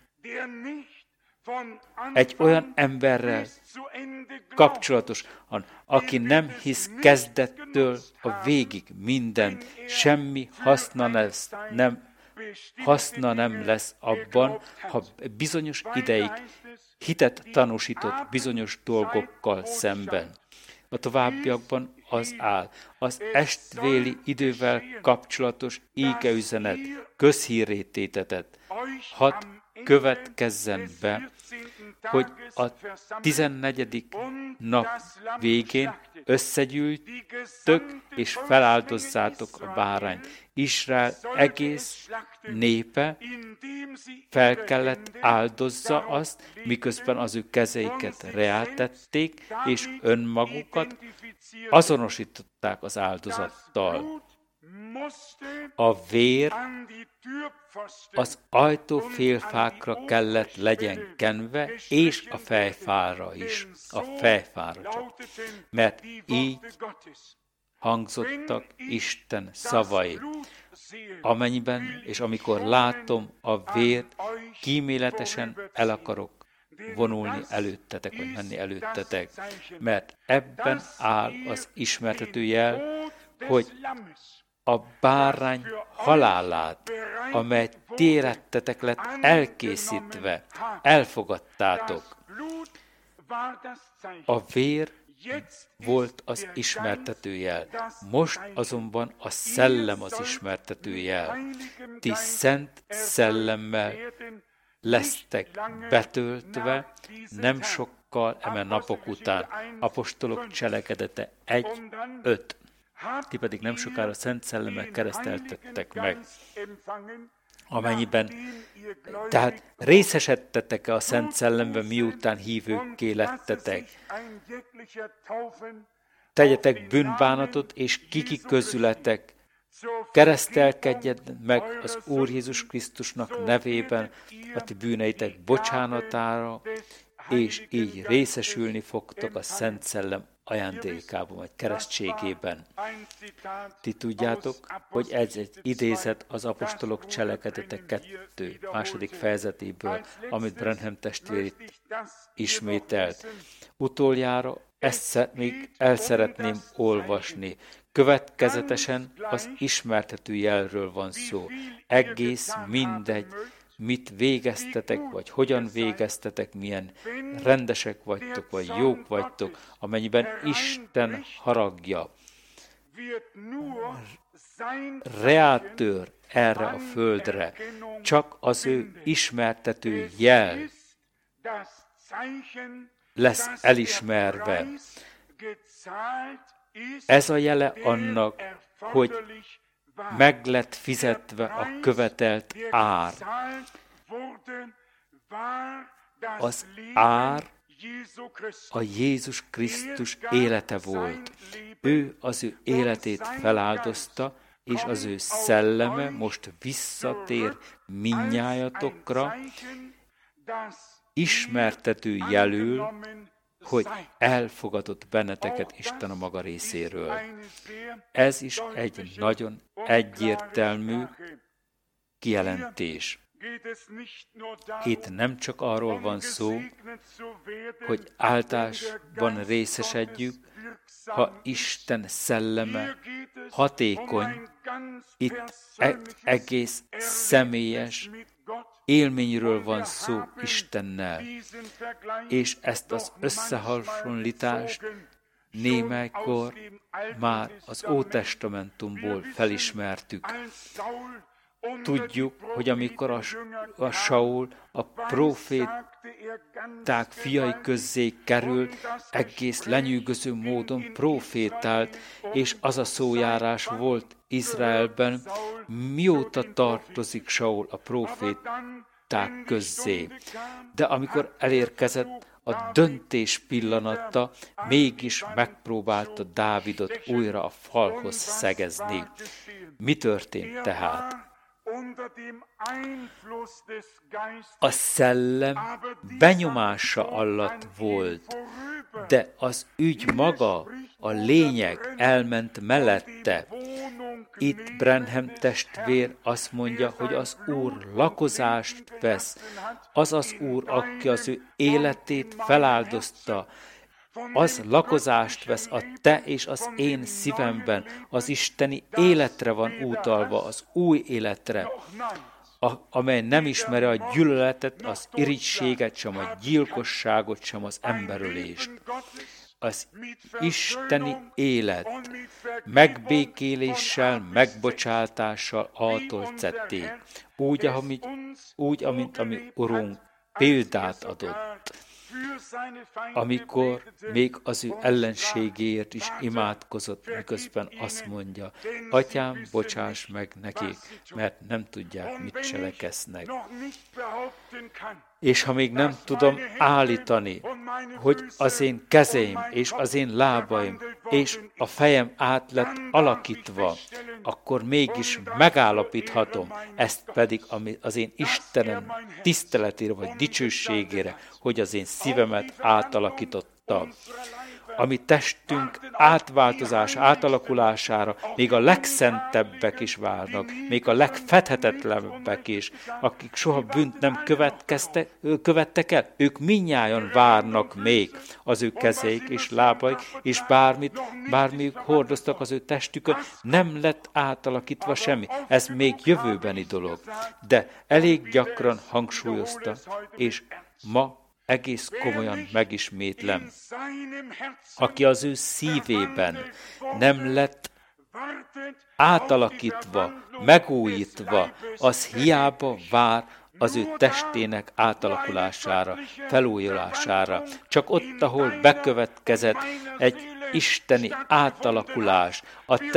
egy olyan emberrel kapcsolatosan, aki nem hisz kezdettől a végig mindent, semmi haszna nem lesz abban, ha bizonyos ideig hitet tanúsított bizonyos dolgokkal szemben. A továbbiakban az áll. Az estvéli idővel kapcsolatos égeüzenet közhírré tétetett. Hadd következzen be, hogy a 14. nap végén összegyűjtök és feláldozzátok a bárányt. Izrael egész népe fel kellett áldozza azt, miközben az ő kezeiket reáltették, és önmagukat azonosították az áldozattal. A vér az ajtófélfákra kellett legyen kenve, és a fejfára is, a fejfára csak, mert így hangzottak Isten szavai. Amennyiben és amikor látom a vért, kíméletesen el akarok vonulni előttetek, vagy menni előttetek, mert ebben áll az ismertetőjel, hogy a bárány halálát, amely ti érettetek lett elkészítve, elfogadtátok. A vér volt az ismertetőjel, most azonban a szellem az ismertetőjel. Ti szent szellemmel lesztek betöltve, nem sokkal eme napok után. Apostolok cselekedete 1:5. Ti pedig nem sokára Szent Szellemmel kereszteltettek meg. Amennyiben, tehát részesedtetek-e a Szent Szellemben, miután hívőkké lettetek? Tegyetek bűnbánatot, és kiki közületek keresztelkedjen meg az Úr Jézus Krisztusnak nevében a ti bűneitek bocsánatára, és így részesülni fogtok a Szent Szellem ajándékában, vagy keresztségében. Ti tudjátok, hogy ez egy idézet az apostolok cselekedete 2. második fejezetéből, amit Branham testvér ismételt. Utoljára ezt még el szeretném olvasni. Következetesen az ismertető jelről van szó. Egész mindegy, mit végeztetek, vagy hogyan végeztetek, milyen rendesek vagytok, vagy jók vagytok, amennyiben Isten haragja reátör erre a földre, csak az ő ismertető jel lesz elismerve. Ez a jele annak, hogy meg lett fizetve a követelt ár. Az ár a Jézus Krisztus élete volt. Ő az ő életét feláldozta, és az ő szelleme most visszatér mindnyájatokra, ismertető jelül, hogy elfogadott benneteket Isten a maga részéről. Ez is egy nagyon egyértelmű kijelentés. Itt nem csak arról van szó, hogy áldásban részesedjük, ha Isten szelleme hatékony, itt egész személyes élményről van szó Istennel. És ezt az összehasonlítást némelykor már az Ótestamentumból felismertük. Tudjuk, hogy amikor a Saul a próféták fiai közzé kerül, egész lenyűgöző módon prófétált, és az a szójárás volt Izraelben, mióta tartozik Saul a próféták közzé. De amikor elérkezett a döntés pillanata, mégis megpróbálta Dávidot újra a falhoz szegezni. Mi történt tehát? A szellem benyomása alatt volt, de az ügy maga, a lényeg elment mellette. Itt Branham testvér azt mondja, hogy az Úr lakozást vesz. Az az Úr, aki az ő életét feláldozta, az lakozást vesz a te és az én szívemben. Az isteni életre van utalva, az új életre, amely nem ismeri a gyűlöletet, az irigységet, sem a gyilkosságot, sem az emberölést. Az isteni élet megbékéléssel, megbocsátással altolcették, úgy, amint a mi Urunk példát adott, amikor még az ő ellenségéért is imádkozott, miközben azt mondja, Atyám, bocsáss meg nekik, mert nem tudják, mit cseleksznek. És ha még nem tudom állítani, hogy az én kezeim és az én lábaim és a fejem át lett alakítva, akkor mégis megállapíthatom, ezt pedig az én Istenem tiszteletére vagy dicsőségére, hogy az én szívemet átalakította. A mi testünk átalakulására még a legszentebbek is várnak, még a legfedhetetlenebbek is, akik soha bűnt nem követtek el, ők mindnyájan várnak még az ő kezeik és lábaik, és bármiük hordoztak az ő testükön, nem lett átalakítva semmi. Ez még jövőbeni dolog, de elég gyakran hangsúlyozta, és ma egész komolyan megismétlem, aki az ő szívében nem lett átalakítva, megújítva, az hiába vár az ő testének átalakulására, felújulására. Csak ott, ahol bekövetkezett egy isteni átalakulás, a te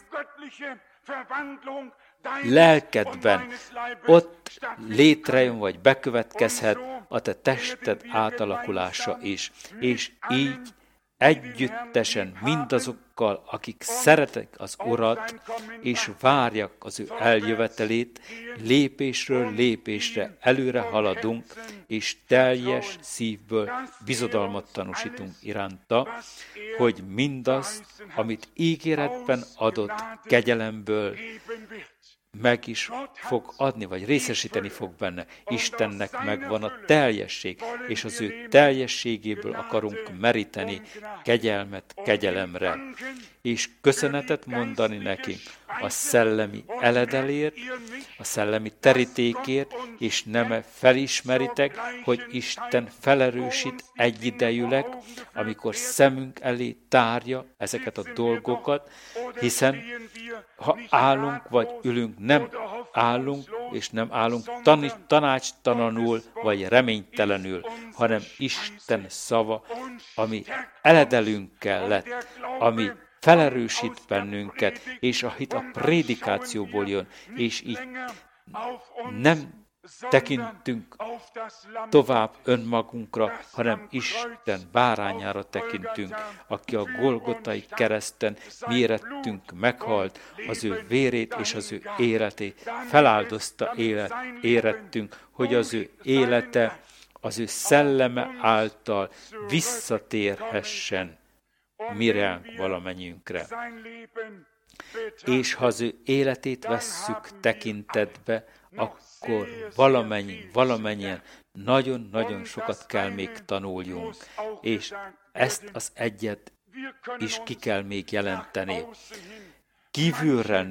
lelkedben, ott létrejön vagy bekövetkezhet a te tested átalakulása is, és így együttesen mindazokkal, akik szeretik az Urat, és várják az ő eljövetelét, lépésről lépésre előre haladunk, és teljes szívből bizodalmat tanúsítunk iránta, hogy mindazt, amit ígéretben adott kegyelemből, meg is fog adni, vagy részesíteni fog benne. Istennek megvan a teljesség, és az ő teljességéből akarunk meríteni kegyelmet kegyelemre. És köszönetet mondani neki a szellemi eledelért, a szellemi terítékért, és nem felismeritek, hogy Isten felerősít egyidejűleg, amikor szemünk elé tárja ezeket a dolgokat, hiszen ha állunk vagy ülünk, nem állunk, és nem állunk tanácstalanul vagy reménytelenül, hanem Isten szava, ami eledelünkkel lett, ami felerősít bennünket, és a hit a prédikációból jön, és így nem tekintünk tovább önmagunkra, hanem Isten bárányára tekintünk, aki a Golgotai kereszten mérettünk meghalt, az ő vérét és az ő életét feláldozta érettünk, hogy az ő élete, az ő szelleme által visszatérhessen mire valamennyiünkre. És ha az ő életét vesszük tekintetbe, akkor valamennyien nagyon-nagyon sokat kell még tanuljunk, és ezt az egyet is ki kell még jelenteni.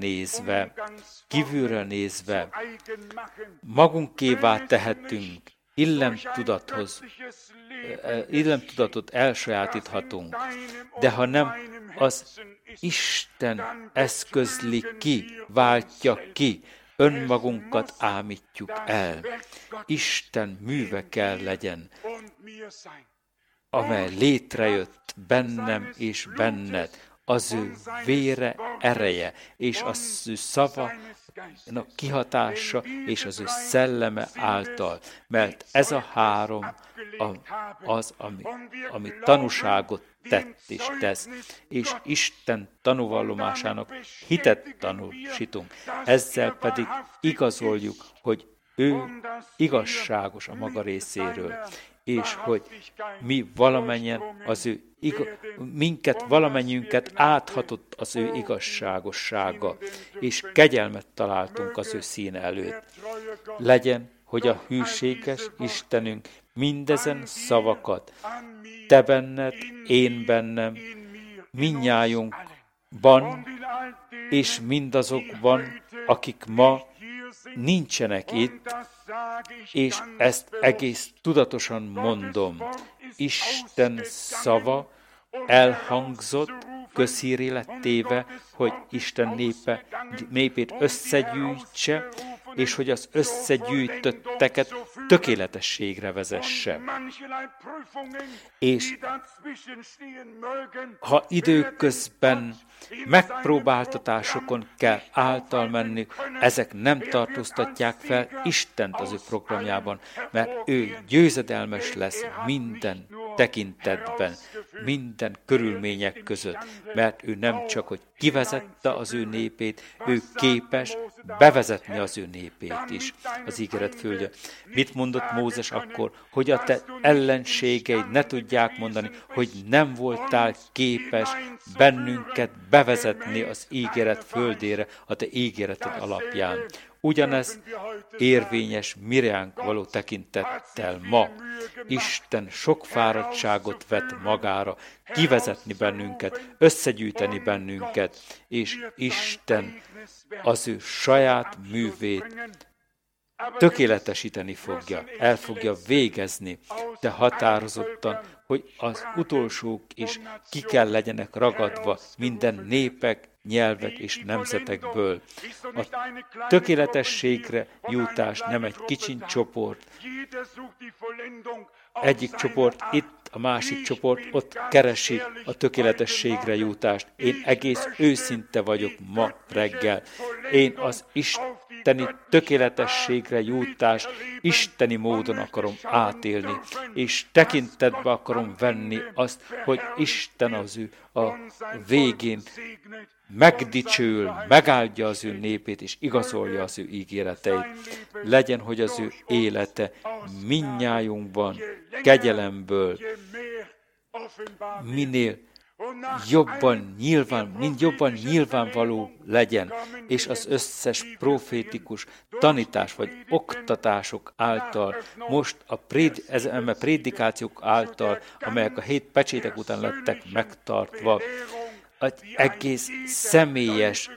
Kívülre nézve magunkévá tehetünk illemtudatot elsajátíthatunk, de ha nem az Isten eszközli ki, váltja ki, önmagunkat ámítjuk el. Isten műve kell legyen, amely létrejött bennem és benned, az ő vére ereje, és az ő szava kihatása, és az ő szelleme által. Mert ez a három az, ami tanúságot tett és tesz, és Isten tanúvallomásának hitet tanúsítunk. Ezzel pedig igazoljuk, hogy ő igazságos a maga részéről, és hogy mi valamennyien minket valamennyünket áthatott az ő igazságossága, és kegyelmet találtunk az ő színe előtt. Legyen, hogy a hűséges Istenünk mindezen szavakat, te benned, én bennem, mindnyájunkban, és mindazokban, akik ma nincsenek itt, és ezt egész tudatosan mondom. Isten szava elhangzott, közhírré lett téve, hogy Isten népét összegyűjtse, és hogy az összegyűjtötteket tökéletességre vezesse. És ha időközben megpróbáltatásokon kell által menni, ezek nem tartóztatják fel Istent az ő programjában, mert ő győzedelmes lesz minden tekintetben, minden körülmények között, mert ő nem csak, hogy kivezette az ő népét, ő képes bevezetni az ő népét is, az ígéret földje. Mit mondott Mózes akkor? Hogy a te ellenségeid ne tudják mondani, hogy nem voltál képes bennünket bevezetni az ígéret földére a te ígéreted alapján. Ugyanez érvényes Miriánk való tekintettel ma. Isten sok fáradtságot vett magára, kivezetni bennünket, összegyűjteni bennünket, és Isten az ő saját művét tökéletesíteni fogja, el fogja végezni, de határozottan, hogy az utolsók is ki kell legyenek ragadva minden népek, nyelvek és nemzetekből. A tökéletességre jutás nem egy kicsiny csoport. Egyik csoport itt, a másik csoport ott keresi a tökéletességre jutást. Én egész őszinte vagyok ma reggel. Én az isteni tökéletességre jutást isteni módon akarom átélni, és tekintetbe akarom venni azt, hogy Isten az ő a végén megdicsőül, megáldja az ő népét, és igazolja az ő ígéreteit. Legyen, hogy az ő élete mindnyájunkban kegyelemből minél jobban nyilvánvaló legyen, és az összes profétikus tanítás vagy oktatások által, most a prédikációk által, amelyek a 7 pecsétek után lettek megtartva, egy egész személyes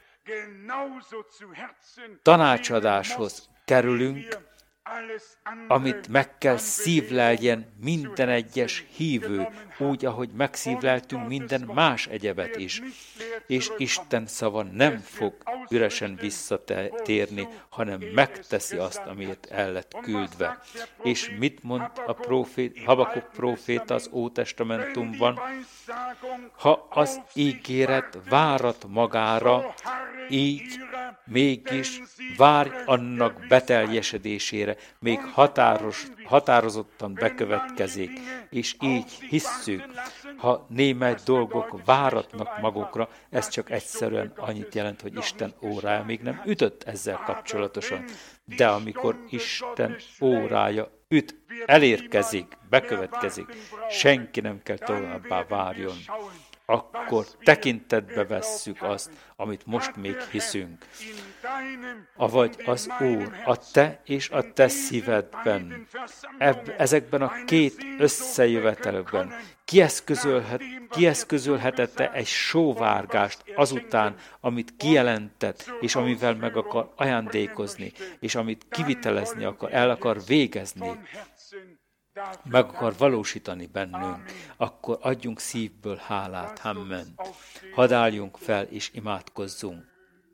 tanácsadáshoz kerülünk, amit meg kell szívleljen minden egyes hívő, úgy, ahogy megszívleltünk minden más egyebet is. És Isten szava nem fog üresen visszatérni, hanem megteszi azt, amit el lett küldve. És mit mond a Habakuk próféta az Ótestamentumban? Ha az ígéret várat magára, így mégis várj annak beteljesedésére, még határozottan bekövetkezik, és így hisszük, ha némely dolgok váratnak magukra, ez csak egyszerűen annyit jelent, hogy Isten órája még nem ütött ezzel kapcsolatosan. De amikor Isten órája elérkezik, bekövetkezik, senki nem kell továbbá várjon. akkor tekintetbe vesszük azt, amit most még hiszünk. Avagy az Úr a te és a te szívedben, ezekben a két összejövetelben kieszközölhetette egy sóvárgást azután, amit kijelentett, és amivel meg akar ajándékozni, és amit kivitelezni akar, el akar végezni, meg akar valósítani bennünk, akkor adjunk szívből hálát. Amen. Hadd álljunk fel és imádkozzunk.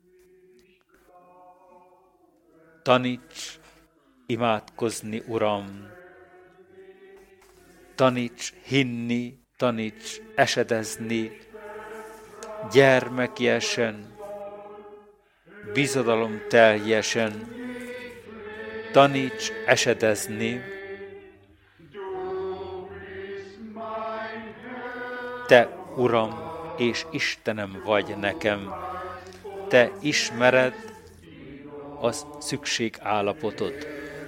Taníts imádkozni, Uram. Taníts hinni, taníts esedezni, gyermekiesen, bizodalomteljesen. Taníts esedezni. Te, Uram és Istenem vagy nekem, te ismered az szükségállapotot.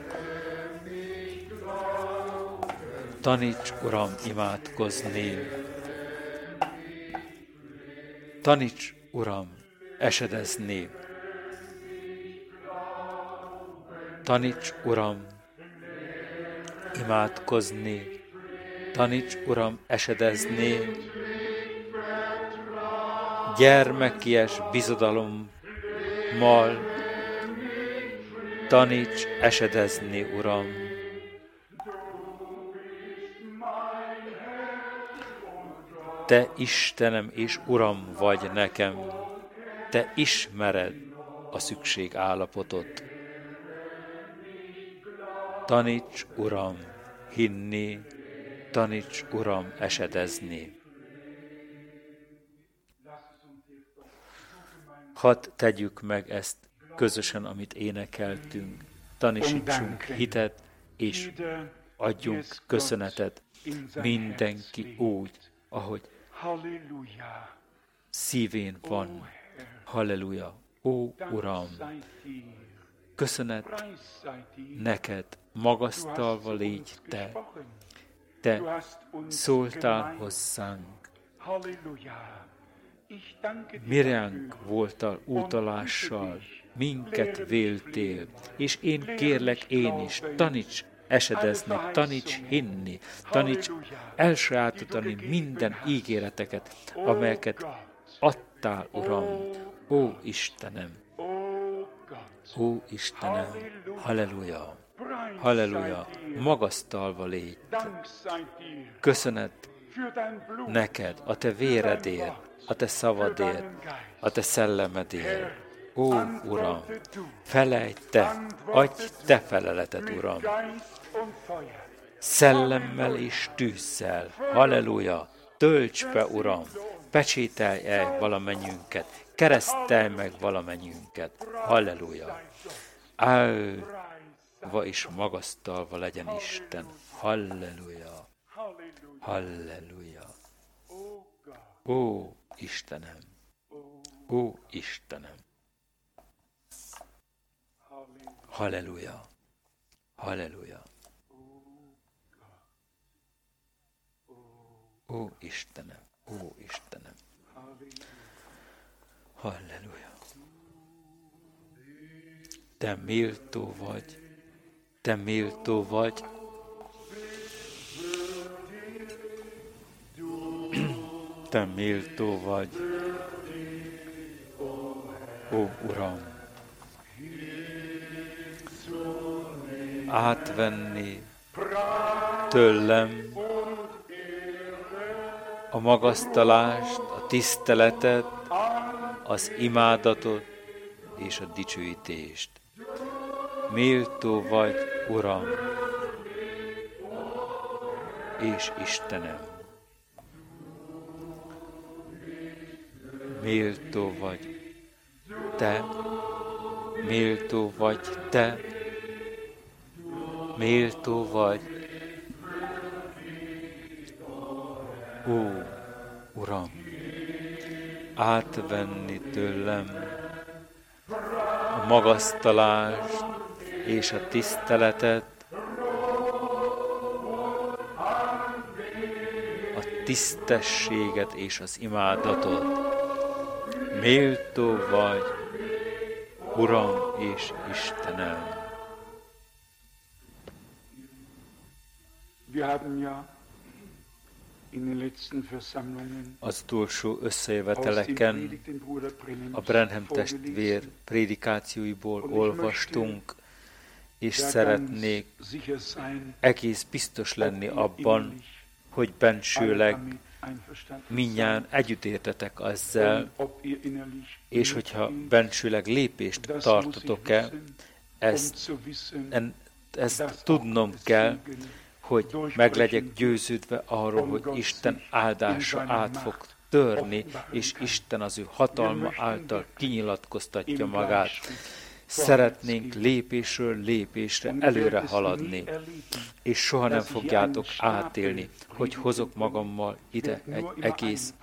Taníts, Uram, imádkozni. Taníts, Uram, esedezni. Taníts, Uram, imádkozni. Taníts, Uram, esedezni, gyermekies bizodalommal. Taníts esedezni, Uram. Te Istenem és Uram vagy nekem, te ismered a szükségállapotot. Taníts, Uram, hinni, taníts, Uram, esedezni. Hadd tegyük meg ezt közösen, amit énekeltünk. Tanítsunk hitet, és adjunk köszönetet mindenki úgy, ahogy szívén van. Halleluja! Ó, Uram! Köszönet neked, magasztalva légy te. Te szóltál hozzánk. Miránk voltál utalással, minket véltél, és én kérlek én is, taníts esedezni, taníts hinni, taníts elsajátítani minden ígéreteket, amelyeket adtál, Uram. Ó Istenem! Ó Istenem! Halleluja! Halleluja! Magasztalva légy! Köszönet neked, a te véredért, a te szavadért, a te szellemedért. Ó, Uram, felejj te, adj te feleletet, Uram. Szellemmel és tűzzel, halleluja, tölts be, Uram, pecsételj el valamennyünket, keresztelj meg valamennyünket, halleluja. Állva és magasztalva legyen Isten, halleluja, halleluja. Ó, Istenem, ó, Istenem. Halleluja, halleluja. Ó, Istenem, ó, Istenem. Halleluja. Te méltó vagy, te méltó vagy. Te méltó vagy, ó Uram, átvenni tőlem a magasztalást, a tiszteletet, az imádatot és a dicsőítést. Méltó vagy, Uram, és Istenem. Méltó vagy te, méltó vagy te, méltó vagy. Ó, Uram, átvenni tőlem a magasztalást és a tiszteletet, a tisztességet és az imádatot. Méltó vagy, Uram és Istenem. Az utolsó összejöveteleken a Branham testvér prédikációiból olvastunk, és szeretnék egész biztos lenni abban, hogy bensőleg mindnyájan együtt értetek ezzel, és hogyha bensőleg lépést tartotok-e, ezt tudnom kell, hogy meg legyek győződve arról, hogy Isten áldása át fog törni, és Isten az ő hatalma által kinyilatkoztatja magát. Szeretnénk lépésről lépésre előre haladni, és soha nem fogjátok átélni, hogy hozok magammal ide egy egész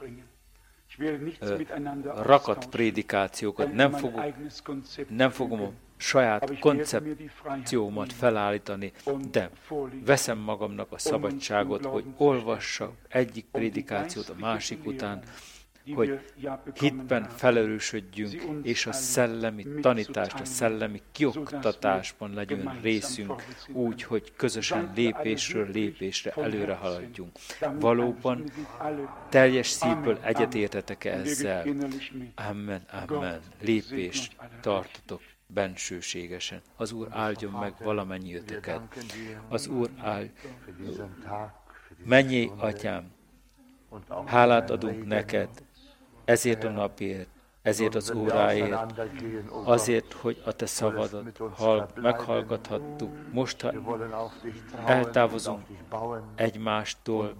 rakat prédikációkat, nem fogom a saját koncepciómat felállítani, de veszem magamnak a szabadságot, hogy olvassak egyik prédikációt a másik után, hogy hitben felerősödjünk, és a szellemi tanítást, a szellemi kioktatásban legyen részünk, úgy, hogy közösen lépésről lépésre előre haladjunk. Valóban teljes szívből egyetértetek-e ezzel? Amen, amen. Lépést tartotok bensőségesen. Az Úr áldjon meg valamennyiötöket. Az Úr mennyei Atyám, hálát adunk neked ezért a napért, ezért az óráért, azért, hogy a te szavadat meghallgathattuk. Most, ha eltávozunk egymástól,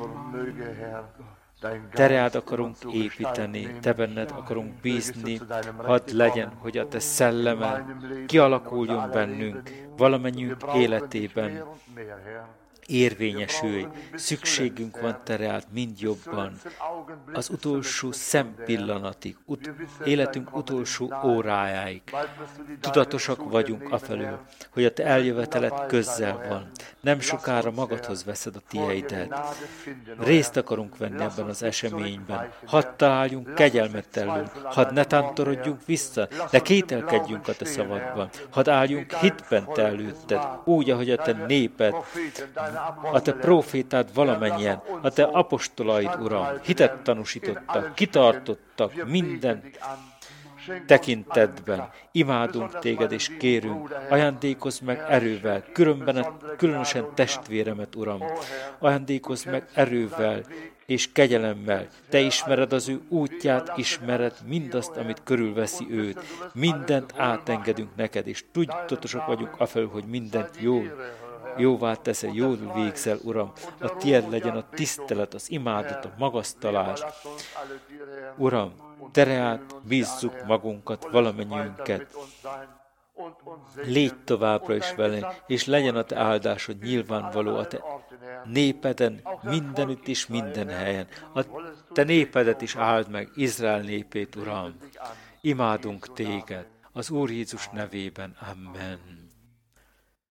te rád akarunk építeni, te benned akarunk bízni, hadd legyen, hogy a te szellemed kialakuljon bennünk, valamennyiünk életében, érvényesülj. Szükségünk van te rád mind jobban. Az utolsó szempillanatig, életünk utolsó órájáig. Tudatosak vagyunk afelől, hogy a te eljöveteled közel van. Nem sokára magadhoz veszed a tieidet. Részt akarunk venni ebben az eseményben. Hadd találjunk kegyelmet tellünk. Hadd ne tántorodjunk vissza, de kételkedjünk a te szavadban. Hadd álljunk hitben te előtted, úgy, ahogy a te néped, a te profétád valamennyien, a te apostolaid, Uram, hitet tanúsítottak, kitartottak minden tekintetben. Imádunk téged és kérünk, ajándékozz meg erővel, különösen testvéremet, Uram, ajándékozz meg erővel és kegyelemmel. Te ismered az ő útját, ismered mindazt, amit körülveszi őt. Mindent átengedünk neked, és tudatosak vagyunk afelől, hogy mindent jóvá teszel, jól végzel, Uram. A tiéd legyen a tisztelet, az imádat, a magasztalás. Uram, te rád bízzuk magunkat, valamennyiünket. Légy továbbra is velünk, és legyen a te áldásod nyilvánvaló a te népeden, mindenütt és minden helyen. A te népedet is áld meg, Izrael népét, Uram. Imádunk téged, az Úr Jézus nevében. Amen.